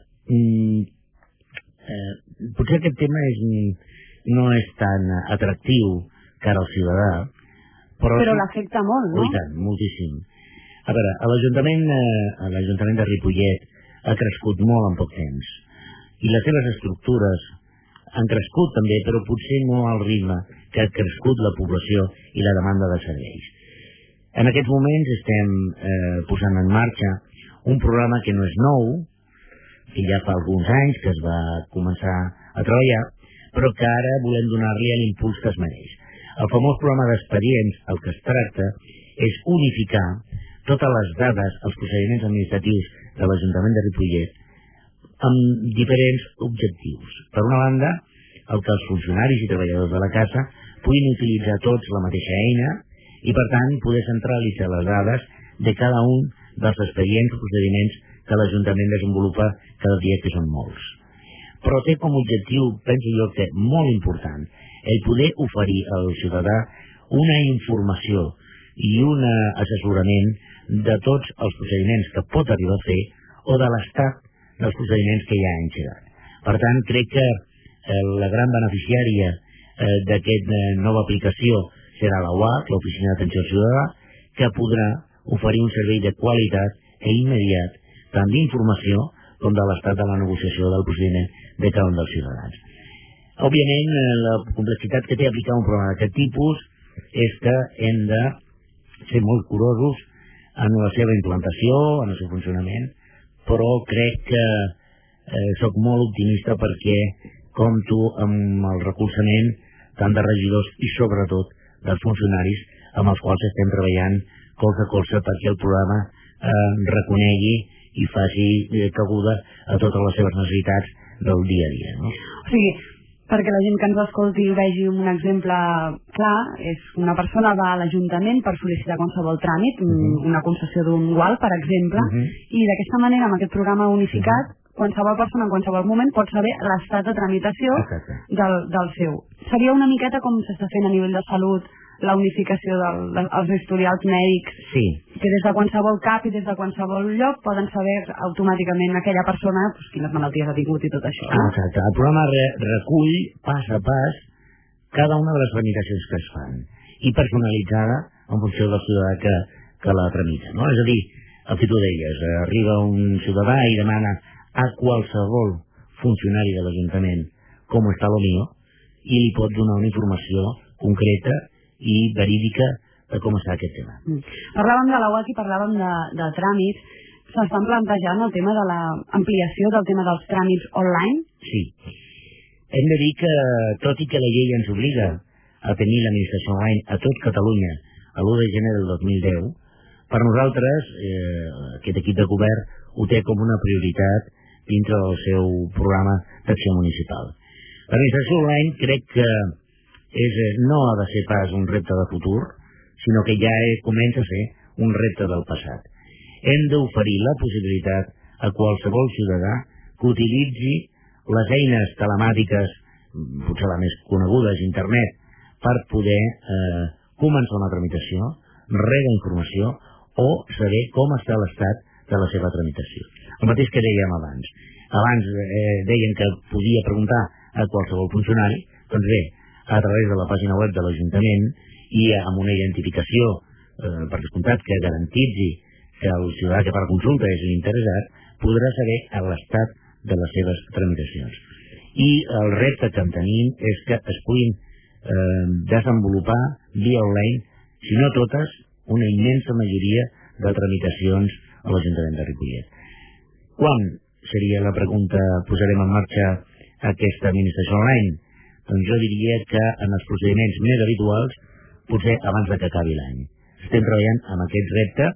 potser aquest tema no és tan atractiu cara al ciutadà, però l'afecta molt, no? I tant, moltíssim. A veure, l'Ajuntament de Ripollet ha crescut molt en poc temps i les seves estructures han crescut també, però potser no al ritme que ha crescut la població i la demanda de serveis. En aquests moments estem posant en marxa un programa que no és nou, que ja fa alguns anys que es va començar a treballar, però que ara volem donar-li l'impuls que es mereix. El famós programa d'expedients, el que es tracta és unificar totes les dades, els procediments administratius de l'Ajuntament de Ripollet amb diferents objectius. Per una banda, el que els funcionaris i treballadors de la casa puguin utilitzar tots la mateixa eina i, per tant, poder centralitzar les dades de cada un dels expedients o procediments que l'Ajuntament desenvolupa cada dia, que són molts. Però té com a objectiu, penso jo, que molt important, el poder oferir al ciutadà una informació i un assessorament de tots els procediments que pot arribar a fer o de l'estat dels procediments que ja ha engegat. Per tant, crec que la gran beneficiària d'aquesta nova aplicació serà la UAC, l'Oficina d'Atenció al Ciutadà, que podrà oferir un servei de qualitat i immediat, tant d'informació com de l'estat de la negociació del procediment de cada un dels ciutadans. Òbviament, la complexitat que té aplicar un programa d'aquest tipus és que hem de ser molt curosos en la seva implantació, en el seu funcionament, però crec que soc molt optimista perquè compto amb el recolzament tant de regidors i sobretot dels funcionaris amb els quals estem treballant colze a colze perquè el programa reconegui i faci cabuda a totes les seves necessitats del dia a dia, no? O sigui, perquè la gent que ens escolti vegi un exemple clar, és una persona va a l'Ajuntament per sol·licitar qualsevol tràmit, una concessió d'un gual, per exemple, i d'aquesta manera, amb aquest programa unificat, qualsevol persona en qualsevol moment pot saber l'estat de tramitació del seu. Seria una miqueta com s'està fent a nivell de salut la unificació dels historials mèdics, que des de qualsevol CAP i des de qualsevol lloc poden saber automàticament aquella persona quines malalties ha tingut i tot això. Exacte. El programa recull pas a pas cada una de les tramitacions que es fan i personalitzada en funció del ciutadà que la tramita, no? És a dir, el que tu deies, arriba un ciutadà i demana a qualsevol funcionari de l'Ajuntament com està lo mío i li pot donar una informació concreta i verídica de com està aquest tema. Parlàvem de la UAC i parlàvem de tràmits. S'estan plantejant el tema de l'ampliació del tema dels tràmits online? Sí. Hem de dir que, tot i que la llei ens obliga a tenir l'administració online a tot Catalunya a l'1 de gener del 2010, per nosaltres, aquest equip de govern ho té com una prioritat dintre del seu programa d'acció municipal. L'administració online crec que no ha de ser pas un repte de futur, sinó que ja comença a ser un repte del passat. Hem d'oferir la possibilitat a qualsevol ciutadà que utilitzi les eines telemàtiques, potser la més coneguda és internet, per poder començar una tramitació, rebre informació o saber com està l'estat de la seva tramitació. El mateix que dèiem abans. Abans deien que podia preguntar a qualsevol funcionari, doncs bé, a través de la pàgina web de l'Ajuntament i amb una identificació, per descomptat, que garantitzi que el ciutadà que farà consulta és l'interessat, podrà saber l'estat de les seves tramitacions. I el repte que en tenim és que es puguin desenvolupar via online, si no totes, una immensa majoria de tramitacions a l'Ajuntament de Ripollet. Quan, seria la pregunta, posarem en marxa aquesta administració online? Doncs jo diria que en els procediments més habituals, potser abans que acabi l'any. Estem treballant amb aquest repte.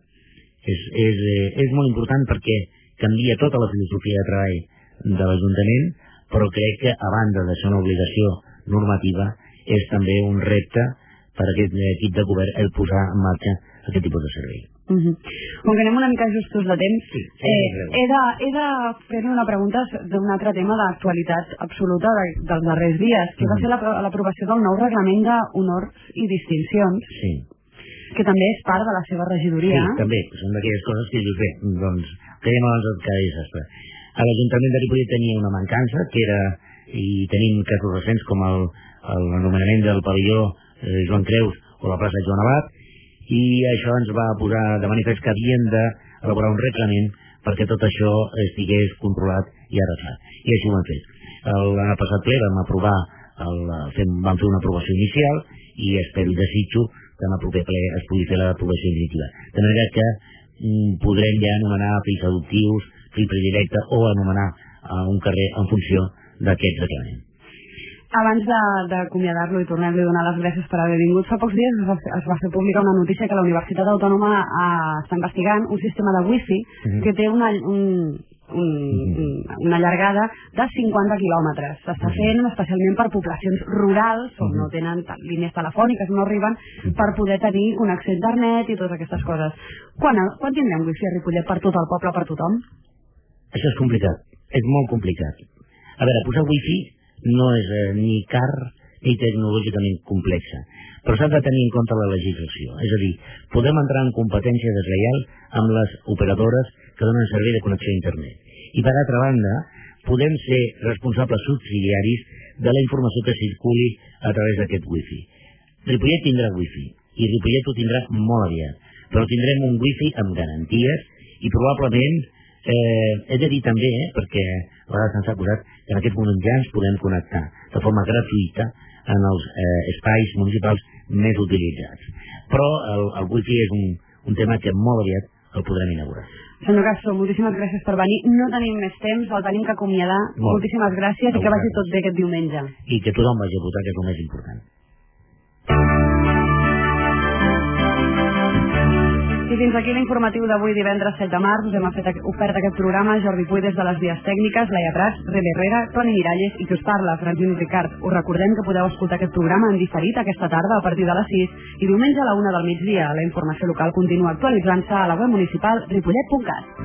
És molt important perquè canvia tota la filosofia de treball de l'Ajuntament, però crec que, a banda de ser una obligació normativa, és també un repte per a aquest equip de govern el posar en marxa aquest tipus de servei. Com que anem una mica justos de temps, he de fer-li una pregunta d'un altre tema d'actualitat absoluta dels darrers dies, que va ser l'aprovació del nou reglament d'honors i distincions, que també és part de la seva regidoria. Sí, també, són d'aquelles coses que dius, bé, doncs, que dèiem abans que és desastre. A l'Ajuntament de Ripollet tenia una mancança, que era, i tenim casos recents com l'anomenament del pavelló Joan Creus o la plaça Joan Abat, i això ens va posar de manifest que havíem d'elaborar un reglament perquè tot això estigués controlat i arreglat. I així ho hem fet. L'any passat ple vam fer una aprovació inicial i espero i desitjo que en el proper ple es pugui fer l'aprovació definitiva. De manera que podrem ja anomenar fills adoptius, fill predilecte o anomenar un carrer en funció d'aquest reglament. Abans d'acomiadar-lo i tornar-li a donar les gràcies per haver vingut, fa pocs dies es va fer pública una notícia que la Universitat Autònoma està investigant un sistema de wifi que té una llargada de 50 quilòmetres. S'està fent especialment per poblacions rurals on no tenen línies telefòniques, no arriben, per poder tenir connexió a internet i totes aquestes coses. Quan tindrem wifi a Ripollet per tot el poble, per tothom? Això és complicat, és molt complicat. A veure, posar wifi no és ni car ni tecnològicament complexa, però s'ha de tenir en compte la legislació. És a dir, podem entrar en competència deslleial amb les operadores que donen servei de connexió a internet. I per altra banda, podem ser responsables subsidiaris de la informació que circuli a través d'aquest wifi. Ripollet tindrà wifi, i Ripollet ho tindrà molt aviat, però tindrem un wifi amb garanties i probablement he de dir també, perquè a vegades ens ha posat que en aquest moment ja ens podem connectar de forma gratuïta en els espais municipals més utilitzats. Però el wifi és un tema que molt aviat el podrem inaugurar. Senyor Castro, moltíssimes gràcies per venir. No tenim més temps, el tenim que acomiadar. Moltíssimes gràcies i que vagi tot bé aquest diumenge. I que tothom vagi a votar, que és el més important. fins aquí l'informatiu d'avui divendres 7 de març. Us hem ofert aquest programa Jordi Puy des de les vies tècniques, Laia Prats, Rebe Herrera, Toni Miralles i qui us parla, Francino Ricard. Us recordem que podeu escoltar aquest programa en diferit aquesta tarda a partir de les 6 i diumenge a la 1 del migdia. La informació local continua actualitzant-se a la web municipal ripollet.cat.